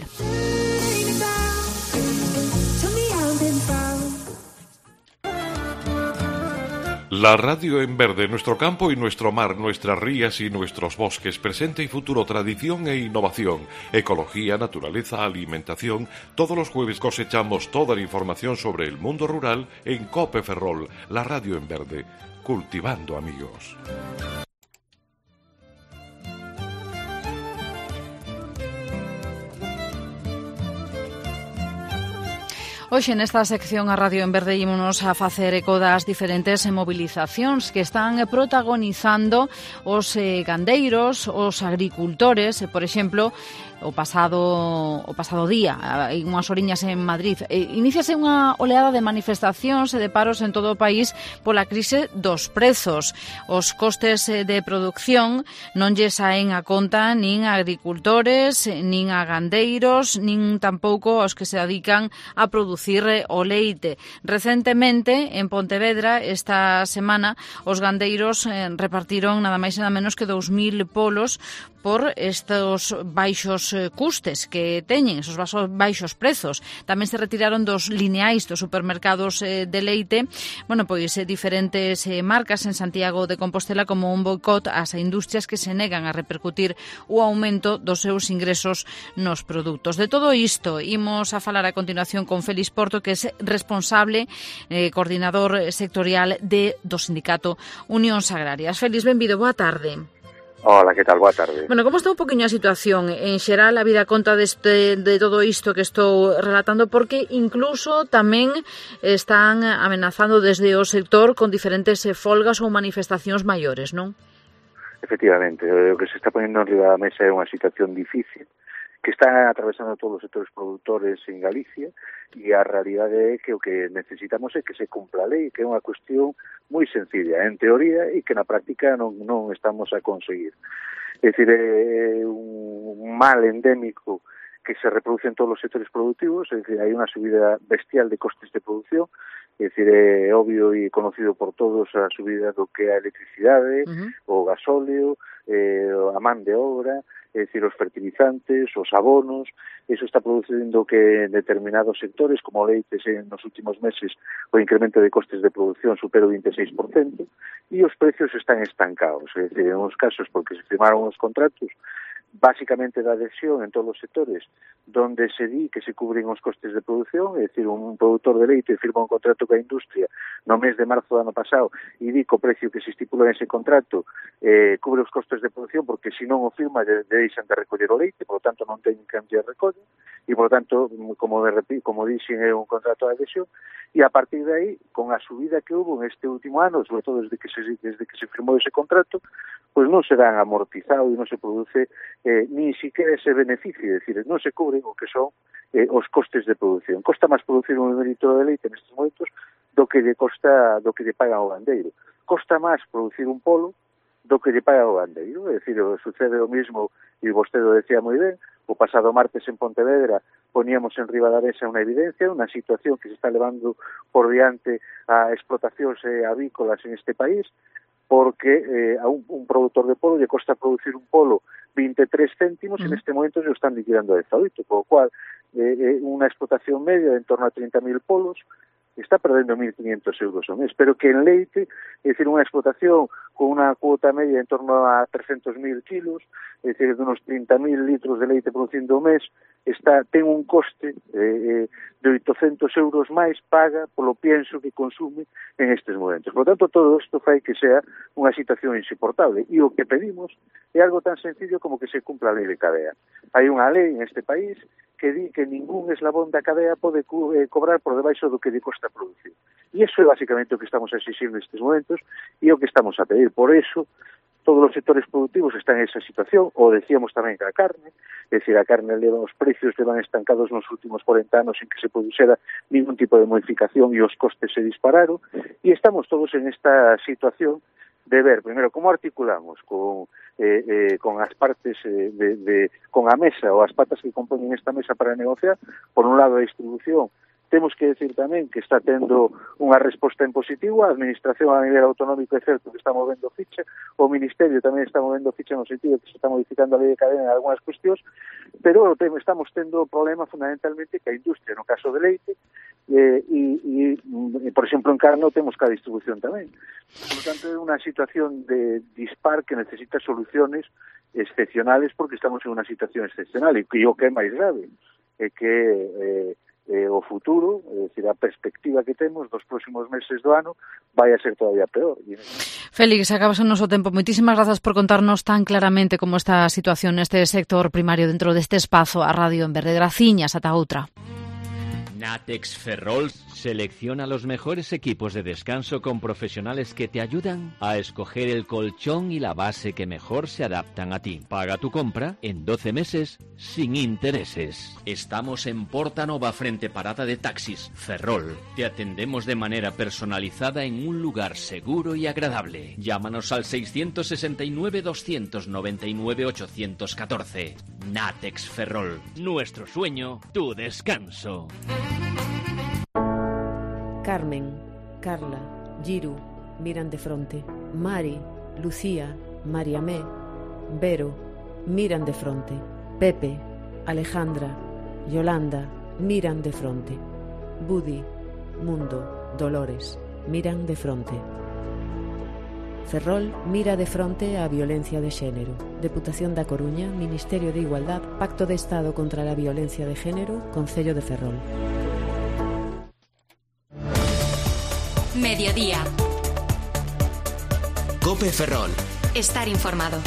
La radio en verde, nuestro campo y nuestro mar, nuestras rías y nuestros bosques, presente y futuro, tradición e innovación, ecología, naturaleza, alimentación. Todos los jueves cosechamos toda la información sobre el mundo rural en COPE Ferrol, la radio en verde, cultivando amigos. Hoxe nesta sección a Radio en Verde ímonos a facer eco das diferentes mobilizacións que están protagonizando os gandeiros, os agricultores, por exemplo, o pasado día, hai unhas horiñas en Madrid, iníciase unha oleada de manifestacións e de paros en todo o país pola crise dos prezos. Os costes de producción non lle saen a conta nin a agricultores, nin a gandeiros, nin tampouco aos que se dedican a producir o leite. Recentemente, en Pontevedra, esta semana, os gandeiros repartiron nada máis e nada menos que 2.000 polos por estos baixos baixos custes que teñen, esos baixos prezos. Tamén se retiraron dos lineais dos supermercados de leite, bueno, pois diferentes marcas en Santiago de Compostela como un boicot ás industrias que se negan a repercutir o aumento dos seus ingresos nos produtos. De todo isto, imos a falar a continuación con Félix Porto, que é responsable, coordinador sectorial do sindicato Unións Agrarias. Félix, benvido, boa tarde. Hola, que tal? Boa tarde. Bueno, como está un poquinho a situación en xeral, a vida conta de todo isto que estou relatando, porque incluso tamén están amenazando desde o sector con diferentes folgas ou manifestacións maiores, non? Efectivamente, o que se está poniendo enriba da mesa é unha situación difícil que están atravesando todos os sectores produtores en Galicia, e a realidade é que o que necesitamos é que se cumpla a lei, que é unha cuestión moi sencilla en teoría e que na práctica non estamos a conseguir. É dicir, é un mal endémico que se reproduce en todos os sectores productivos, é dicir, hai unha subida bestial de costes de produción, é dicir, é obvio e conocido por todos a subida do que é a electricidade, o gasóleo, a man de obra, é dicir, os fertilizantes, os abonos. Eso está producindo que en determinados sectores, como leites, en nos últimos meses o incremento de costes de producción supera o 26%, e os precios están estancados. É dicir, en uns casos porque se firmaron os contratos básicamente da adhesión en todos os sectores donde se di que se cubren os costes de produción, é dicir, un produtor de leite firma un contrato coa industria no mes de marzo do ano pasado e di que o precio que se estipula en ese contrato cubre os costes de producción, porque se non o firma deixan de recoller o leite, por lo tanto non teñen que enviar recolle, e por lo tanto, como dixen, é un contrato de adhesión, e a partir de aí, con a subida que hubo en este último ano, sobre todo desde que se firmou ese contrato, pois non se dan amortizado e non se produce ni siquiera ese beneficio, é dicir, non se cubren o que son os costes de produción. Costa máis producir un litro de leite nestes momentos do que lle pagan o gandeiro. Costa máis producir un polo do que lle paga o gandeiro, é dicir, sucede o mismo, e vostede o decía moi ben, o pasado martes en Pontevedra poníamos en riba da mesa unha evidencia, unha situación que se está levando por diante a explotacións avícolas en este país, porque a un produtor de polo lle costa producir un polo 23 céntimos, en este momento se están liquidando a 18, por lo cual unha explotación media de en torno a 30.000 polos está perdendo 1.500 euros ao mes, pero que en leite, é dicir, unha explotación con unha cuota media en torno a 300.000 kilos, é dicir, de unos 30.000 litros de leite producindo ao mes, ten un coste de 800 euros máis paga polo pienso que consume en estes momentos. Por lo tanto, todo isto fai que sea unha situación insoportable, e o que pedimos é algo tan sencillo como que se cumpla a lei de cadea. Hai unha lei en este país que di que ningún eslabón da cadea pode cobrar por debaixo do que lle costa producir. E iso é basicamente o que estamos a exigir nestes momentos e o que estamos a pedir. Por eso, todos os sectores productivos están en esa situación, o decíamos tamén que a carne, é dicir, a carne os precios levan estancados nos últimos 40 anos sin que se produxera ningún tipo de modificación e os costes se dispararon, e estamos todos en esta situación de ver, primeiro, como articulamos con as partes con a mesa ou as patas que compoñen esta mesa para negociar. Por un lado, a distribución. Temos que decir tamén que está tendo unha resposta en positivo, a administración a nivel autonómico é certo que está movendo ficha, o Ministerio tamén está movendo ficha no sentido que se está modificando a lei de cadena en algunhas cuestións, pero estamos tendo problema fundamentalmente que a industria, no caso de leite, e por exemplo en carne temos que a distribución tamén. Por lo tanto, é unha situación de dispar que necesita soluciones excepcionales, porque estamos en unha situación excepcional, e o que é máis grave é que o futuro, é dicir, a perspectiva que temos dos próximos meses do ano vai a ser todavía peor. Félix, acabas o noso tempo. Moitísimas grazas por contarnos tan claramente como está a situación neste sector primario dentro deste espazo a Radio en Verde. Graciñas, ata outra. Natex Ferrol selecciona los mejores equipos de descanso con profesionales que te ayudan a escoger el colchón y la base que mejor se adaptan a ti. Paga tu compra en 12 meses sin intereses. Estamos en Porta Nova, frente Parada de Taxis. Ferrol. Te atendemos de manera personalizada en un lugar seguro y agradable. Llámanos al 669 299 814. Natex Ferrol. Nuestro sueño, tu descanso. Carmen, Carla, Giru, miran de fronte. Mari, Lucía, Mariamé, Vero, miran de fronte. Pepe, Alejandra, Yolanda, miran de fronte. Budi, Mundo, Dolores, miran de fronte. Ferrol mira de fronte á violencia de xénero. Deputación da Coruña, Ministerio de Igualdad, Pacto de Estado contra la Violencia de Género, Concello de Ferrol. Mediodía. Cope Ferrol. Estar informado.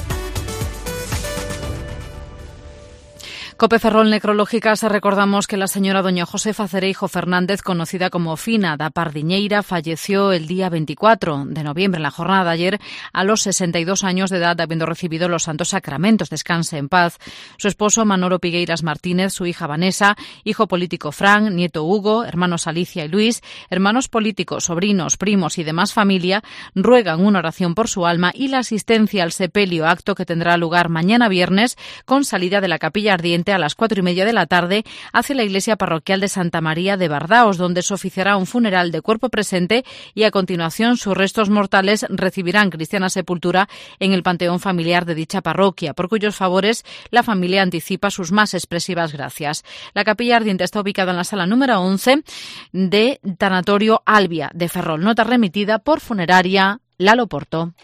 Cope Ferrol Necrológicas, recordamos que la señora doña Josefa Cereijo Fernández, conocida como Fina da Pardiñeira, falleció el día 24 de noviembre, en la jornada de ayer, a los 62 años de edad, habiendo recibido los santos sacramentos. Descanse en paz. Su esposo Manolo Pigueiras Martínez, su hija Vanessa, hijo político Fran, nieto Hugo, hermanos Alicia y Luis, hermanos políticos, sobrinos, primos y demás familia, ruegan una oración por su alma y la asistencia al sepelio, acto que tendrá lugar mañana viernes, con salida de la Capilla Ardiente a las 4:30 de la tarde hacia la iglesia parroquial de Santa María de Bardaos, donde se oficiará un funeral de cuerpo presente y a continuación sus restos mortales recibirán cristiana sepultura en el panteón familiar de dicha parroquia, por cuyos favores la familia anticipa sus más expresivas gracias. La Capilla Ardiente está ubicada en la sala número 11 de Tanatorio Albia de Ferrol. Nota remitida por Funeraria Lalo Porto.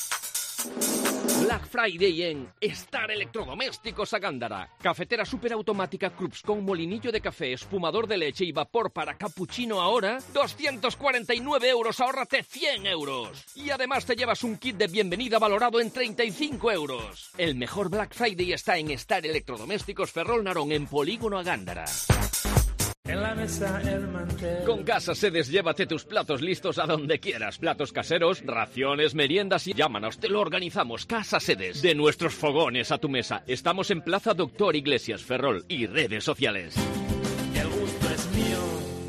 Black Friday en Star Electrodomésticos a Gándara. Cafetera superautomática Krups con molinillo de café, espumador de leche y vapor para cappuccino ahora, 249 €, ahórrate 100 €. Y además te llevas un kit de bienvenida valorado en 35 €. El mejor Black Friday está en Star Electrodomésticos Ferrol Narón, en Polígono a Gándara. En la mesa el mantel. Con Casa Sedes llévate tus platos listos a donde quieras. Platos caseros, raciones, meriendas y llámanos, te lo organizamos. Casa Sedes. De nuestros fogones a tu mesa. Estamos en Plaza Doctor Iglesias Ferrol y redes sociales. El gusto es mío.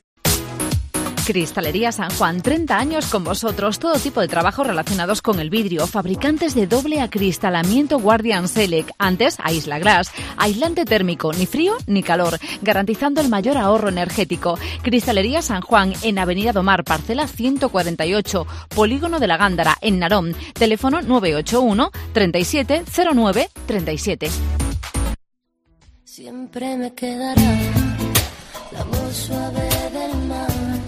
Cristalería San Juan, 30 años con vosotros, todo tipo de trabajos relacionados con el vidrio, fabricantes de doble acristalamiento Guardian Select, antes Aisla Glass, aislante térmico, ni frío ni calor, garantizando el mayor ahorro energético. Cristalería San Juan, en Avenida Domar, parcela 148, Polígono de la Gándara, en Narón, teléfono 981 37 09 37. Siempre me quedará la voz suave del mar.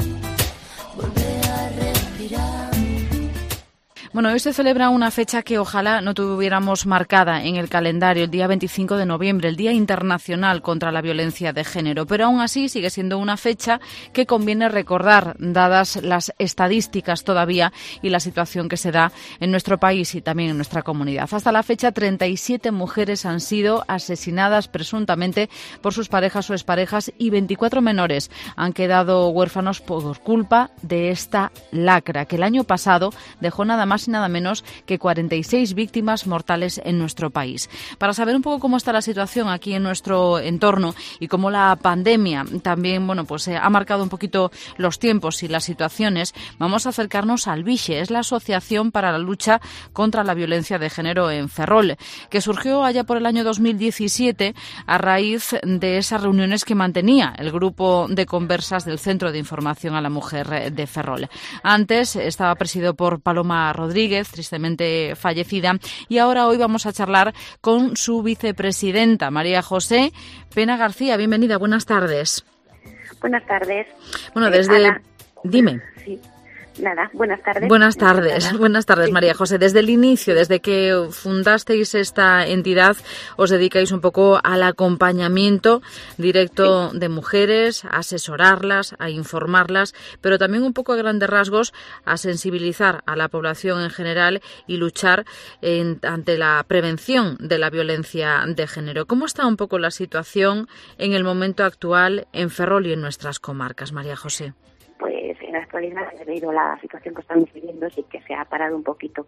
Bueno, hoy se celebra una fecha que ojalá no tuviéramos marcada en el calendario, el día 25 de noviembre, el Día Internacional contra la Violencia de Género. Pero aún así sigue siendo una fecha que conviene recordar, dadas las estadísticas todavía y la situación que se da en nuestro país y también en nuestra comunidad. Hasta la fecha, 37 mujeres han sido asesinadas presuntamente por sus parejas o exparejas y 24 menores han quedado huérfanos por culpa de esta lacra, que el año pasado dejó nada más y nada menos que 46 víctimas mortales en nuestro país. Para saber un poco cómo está la situación aquí en nuestro entorno y cómo la pandemia también, ha marcado un poquito los tiempos y las situaciones, vamos a acercarnos al Vixe, es la Asociación para la Lucha contra la Violencia de Género en Ferrol, que surgió allá por el año 2017 a raíz de esas reuniones que mantenía el grupo de conversas del Centro de Información a la Mujer de Ferrol. Antes estaba presidido por Paloma Rodríguez, tristemente fallecida, y ahora hoy vamos a charlar con su vicepresidenta, María José Pena García. Bienvenida, buenas tardes. Buenas tardes. Bueno, desde... Ana. Dime. Sí. Nada, buenas tardes. Buenas tardes, María José. Desde el inicio, desde que fundasteis esta entidad, os dedicáis un poco al acompañamiento directo de mujeres, a asesorarlas, a informarlas, pero también un poco a grandes rasgos a sensibilizar a la población en general y luchar ante la prevención de la violencia de género. ¿Cómo está un poco la situación en el momento actual en Ferrol y en nuestras comarcas, María José? Pues en la actualidad, debido a la situación que estamos viviendo, sí que se ha parado un poquito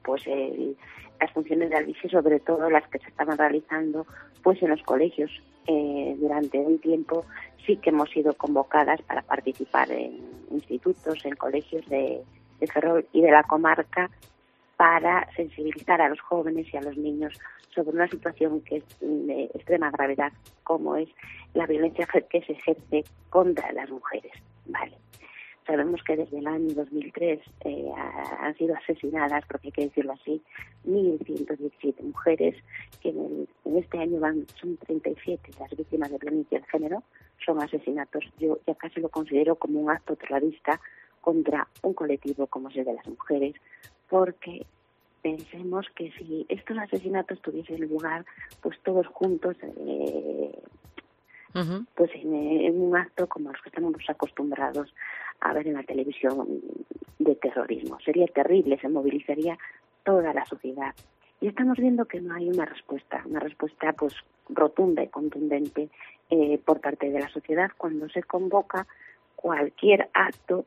las funciones de Albice, sobre todo las que se estaban realizando en los colegios. Durante un tiempo sí que hemos sido convocadas para participar en institutos, en colegios de Ferrol y de la comarca, para sensibilizar a los jóvenes y a los niños sobre una situación que es de extrema gravedad, como es la violencia que se ejerce contra las mujeres. Vale. Sabemos que desde el año 2003 han sido asesinadas, porque hay que decirlo así, 1.117 mujeres, que en este año son 37 las víctimas de violencia de género, son asesinatos. Yo ya casi lo considero como un acto terrorista contra un colectivo como es el de las mujeres, porque pensemos que si estos asesinatos tuviesen lugar, pues todos juntos, pues en un acto como los que estamos acostumbrados a ver en la televisión de terrorismo. Sería terrible, se movilizaría toda la sociedad. Y estamos viendo que no hay una respuesta pues rotunda y contundente por parte de la sociedad cuando se convoca cualquier acto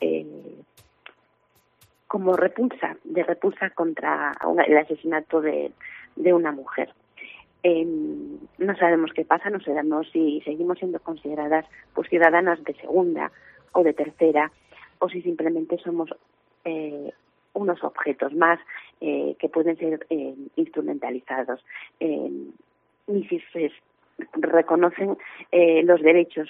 como repulsa contra el asesinato de una mujer. No sabemos qué pasa, no sabemos si seguimos siendo consideradas pues ciudadanas de segunda o de tercera, o si simplemente somos unos objetos más que pueden ser instrumentalizados. Ni si se reconocen los derechos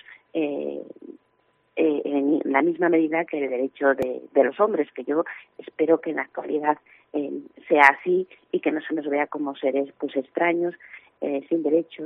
en la misma medida que el derecho de los hombres, que yo espero que en la actualidad sea así y que no se nos vea como seres pues extraños, sin derechos,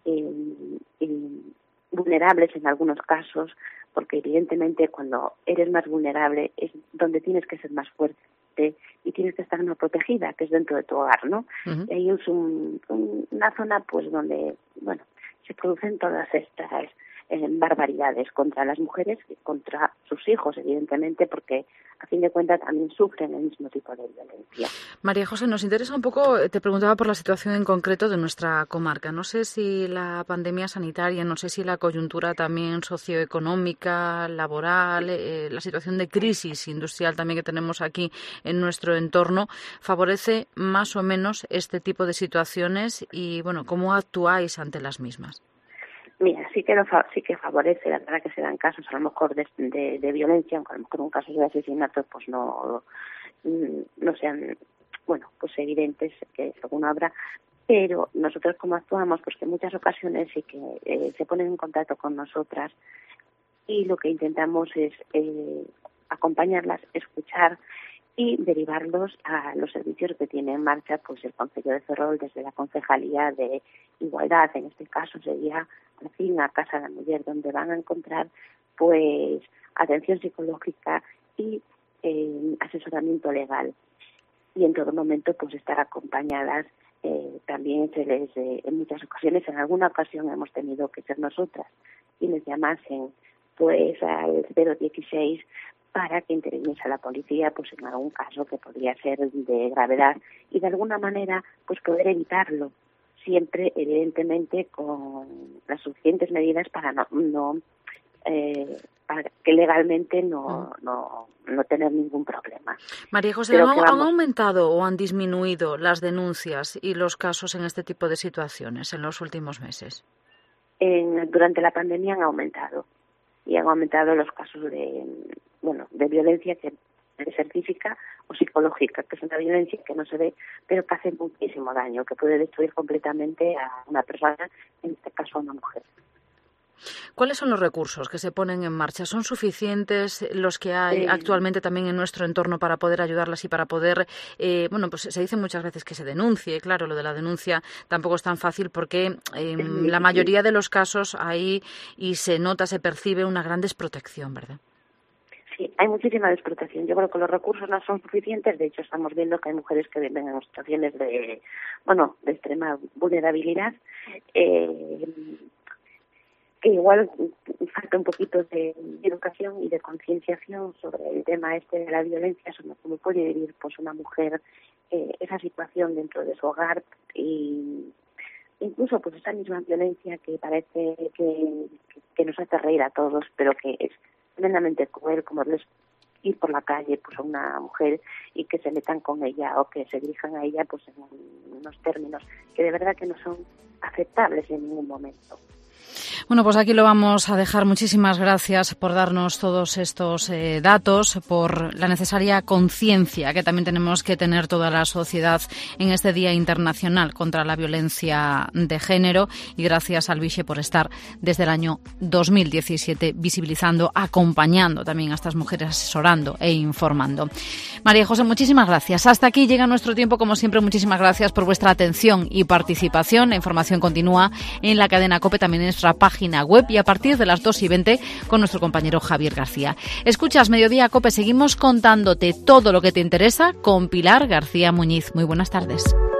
vulnerables en algunos casos, porque evidentemente cuando eres más vulnerable es donde tienes que ser más fuerte y tienes que estar más protegida, que es dentro de tu hogar, ¿no? Y ahí es una zona pues donde, bueno, se producen todas estas barbaridades contra las mujeres y contra sus hijos, evidentemente, porque a fin de cuentas también sufren el mismo tipo de violencia. María José, nos interesa un poco, te preguntaba por la situación en concreto de nuestra comarca. No sé si la pandemia sanitaria, no sé si la coyuntura también socioeconómica, laboral, la situación de crisis industrial también que tenemos aquí en nuestro entorno, favorece más o menos este tipo de situaciones y, bueno, ¿cómo actuáis ante las mismas? Mira, sí que favorece, la verdad que se dan casos a lo mejor de violencia, aunque a lo mejor en casos de asesinato pues no sean, bueno, pues evidentes, que según habrá, pero nosotros como actuamos, pues que en muchas ocasiones sí que se ponen en contacto con nosotras y lo que intentamos es acompañarlas, escuchar y derivarlos a los servicios que tiene en marcha pues el Concello de Ferrol desde la Concejalía de Igualdad. En este caso sería a Casa de la Mujer, donde van a encontrar pues atención psicológica y asesoramiento legal, y en todo momento pues estar acompañadas. También se les en muchas ocasiones, en alguna ocasión hemos tenido que ser nosotras quienes llamasen pues al 016 para que interviniese la policía pues en algún caso que podría ser de gravedad y de alguna manera pues poder evitarlo, siempre evidentemente con las suficientes medidas para para que legalmente no tener ningún problema. María José, ¿han aumentado o han disminuido las denuncias y los casos en este tipo de situaciones en los últimos meses? Durante la pandemia han aumentado, y han aumentado los casos de violencia, que puede ser física o psicológica, que es una violencia que no se ve, pero que hace muchísimo daño, que puede destruir completamente a una persona, en este caso a una mujer. ¿Cuáles son los recursos que se ponen en marcha? ¿Son suficientes los que hay actualmente también en nuestro entorno para poder ayudarlas y para poder, pues se dice muchas veces que se denuncie? Claro, lo de la denuncia tampoco es tan fácil porque la mayoría de los casos ahí y se nota, se percibe una gran desprotección, ¿verdad? Sí, hay muchísima desprotección. Yo creo que los recursos no son suficientes. De hecho, estamos viendo que hay mujeres que viven en situaciones de extrema vulnerabilidad. Que igual falta un poquito de educación y de concienciación sobre el tema de la violencia, sobre cómo puede vivir pues una mujer esa situación dentro de su hogar, y incluso pues esa misma violencia que parece que nos hace reír a todos, pero que es tremendamente cruel, como es ir por la calle pues a una mujer y que se metan con ella o que se dirijan a ella pues en unos términos que de verdad que no son aceptables en ningún momento. Bueno, pues aquí lo vamos a dejar. Muchísimas gracias por darnos todos estos datos, por la necesaria conciencia que también tenemos que tener toda la sociedad en este Día Internacional contra la Violencia de Género, y gracias al Vixe por estar desde el año 2017 visibilizando, acompañando también a estas mujeres, asesorando e informando. María José, muchísimas gracias. Hasta aquí llega nuestro tiempo. Como siempre, muchísimas gracias por vuestra atención y participación. La información continúa en la cadena COPE, también en nuestra página web, y a partir de las 2:20 con nuestro compañero Javier García. Escuchas Mediodía COPE, seguimos contándote todo lo que te interesa con Pilar García Muñiz. Muy buenas tardes.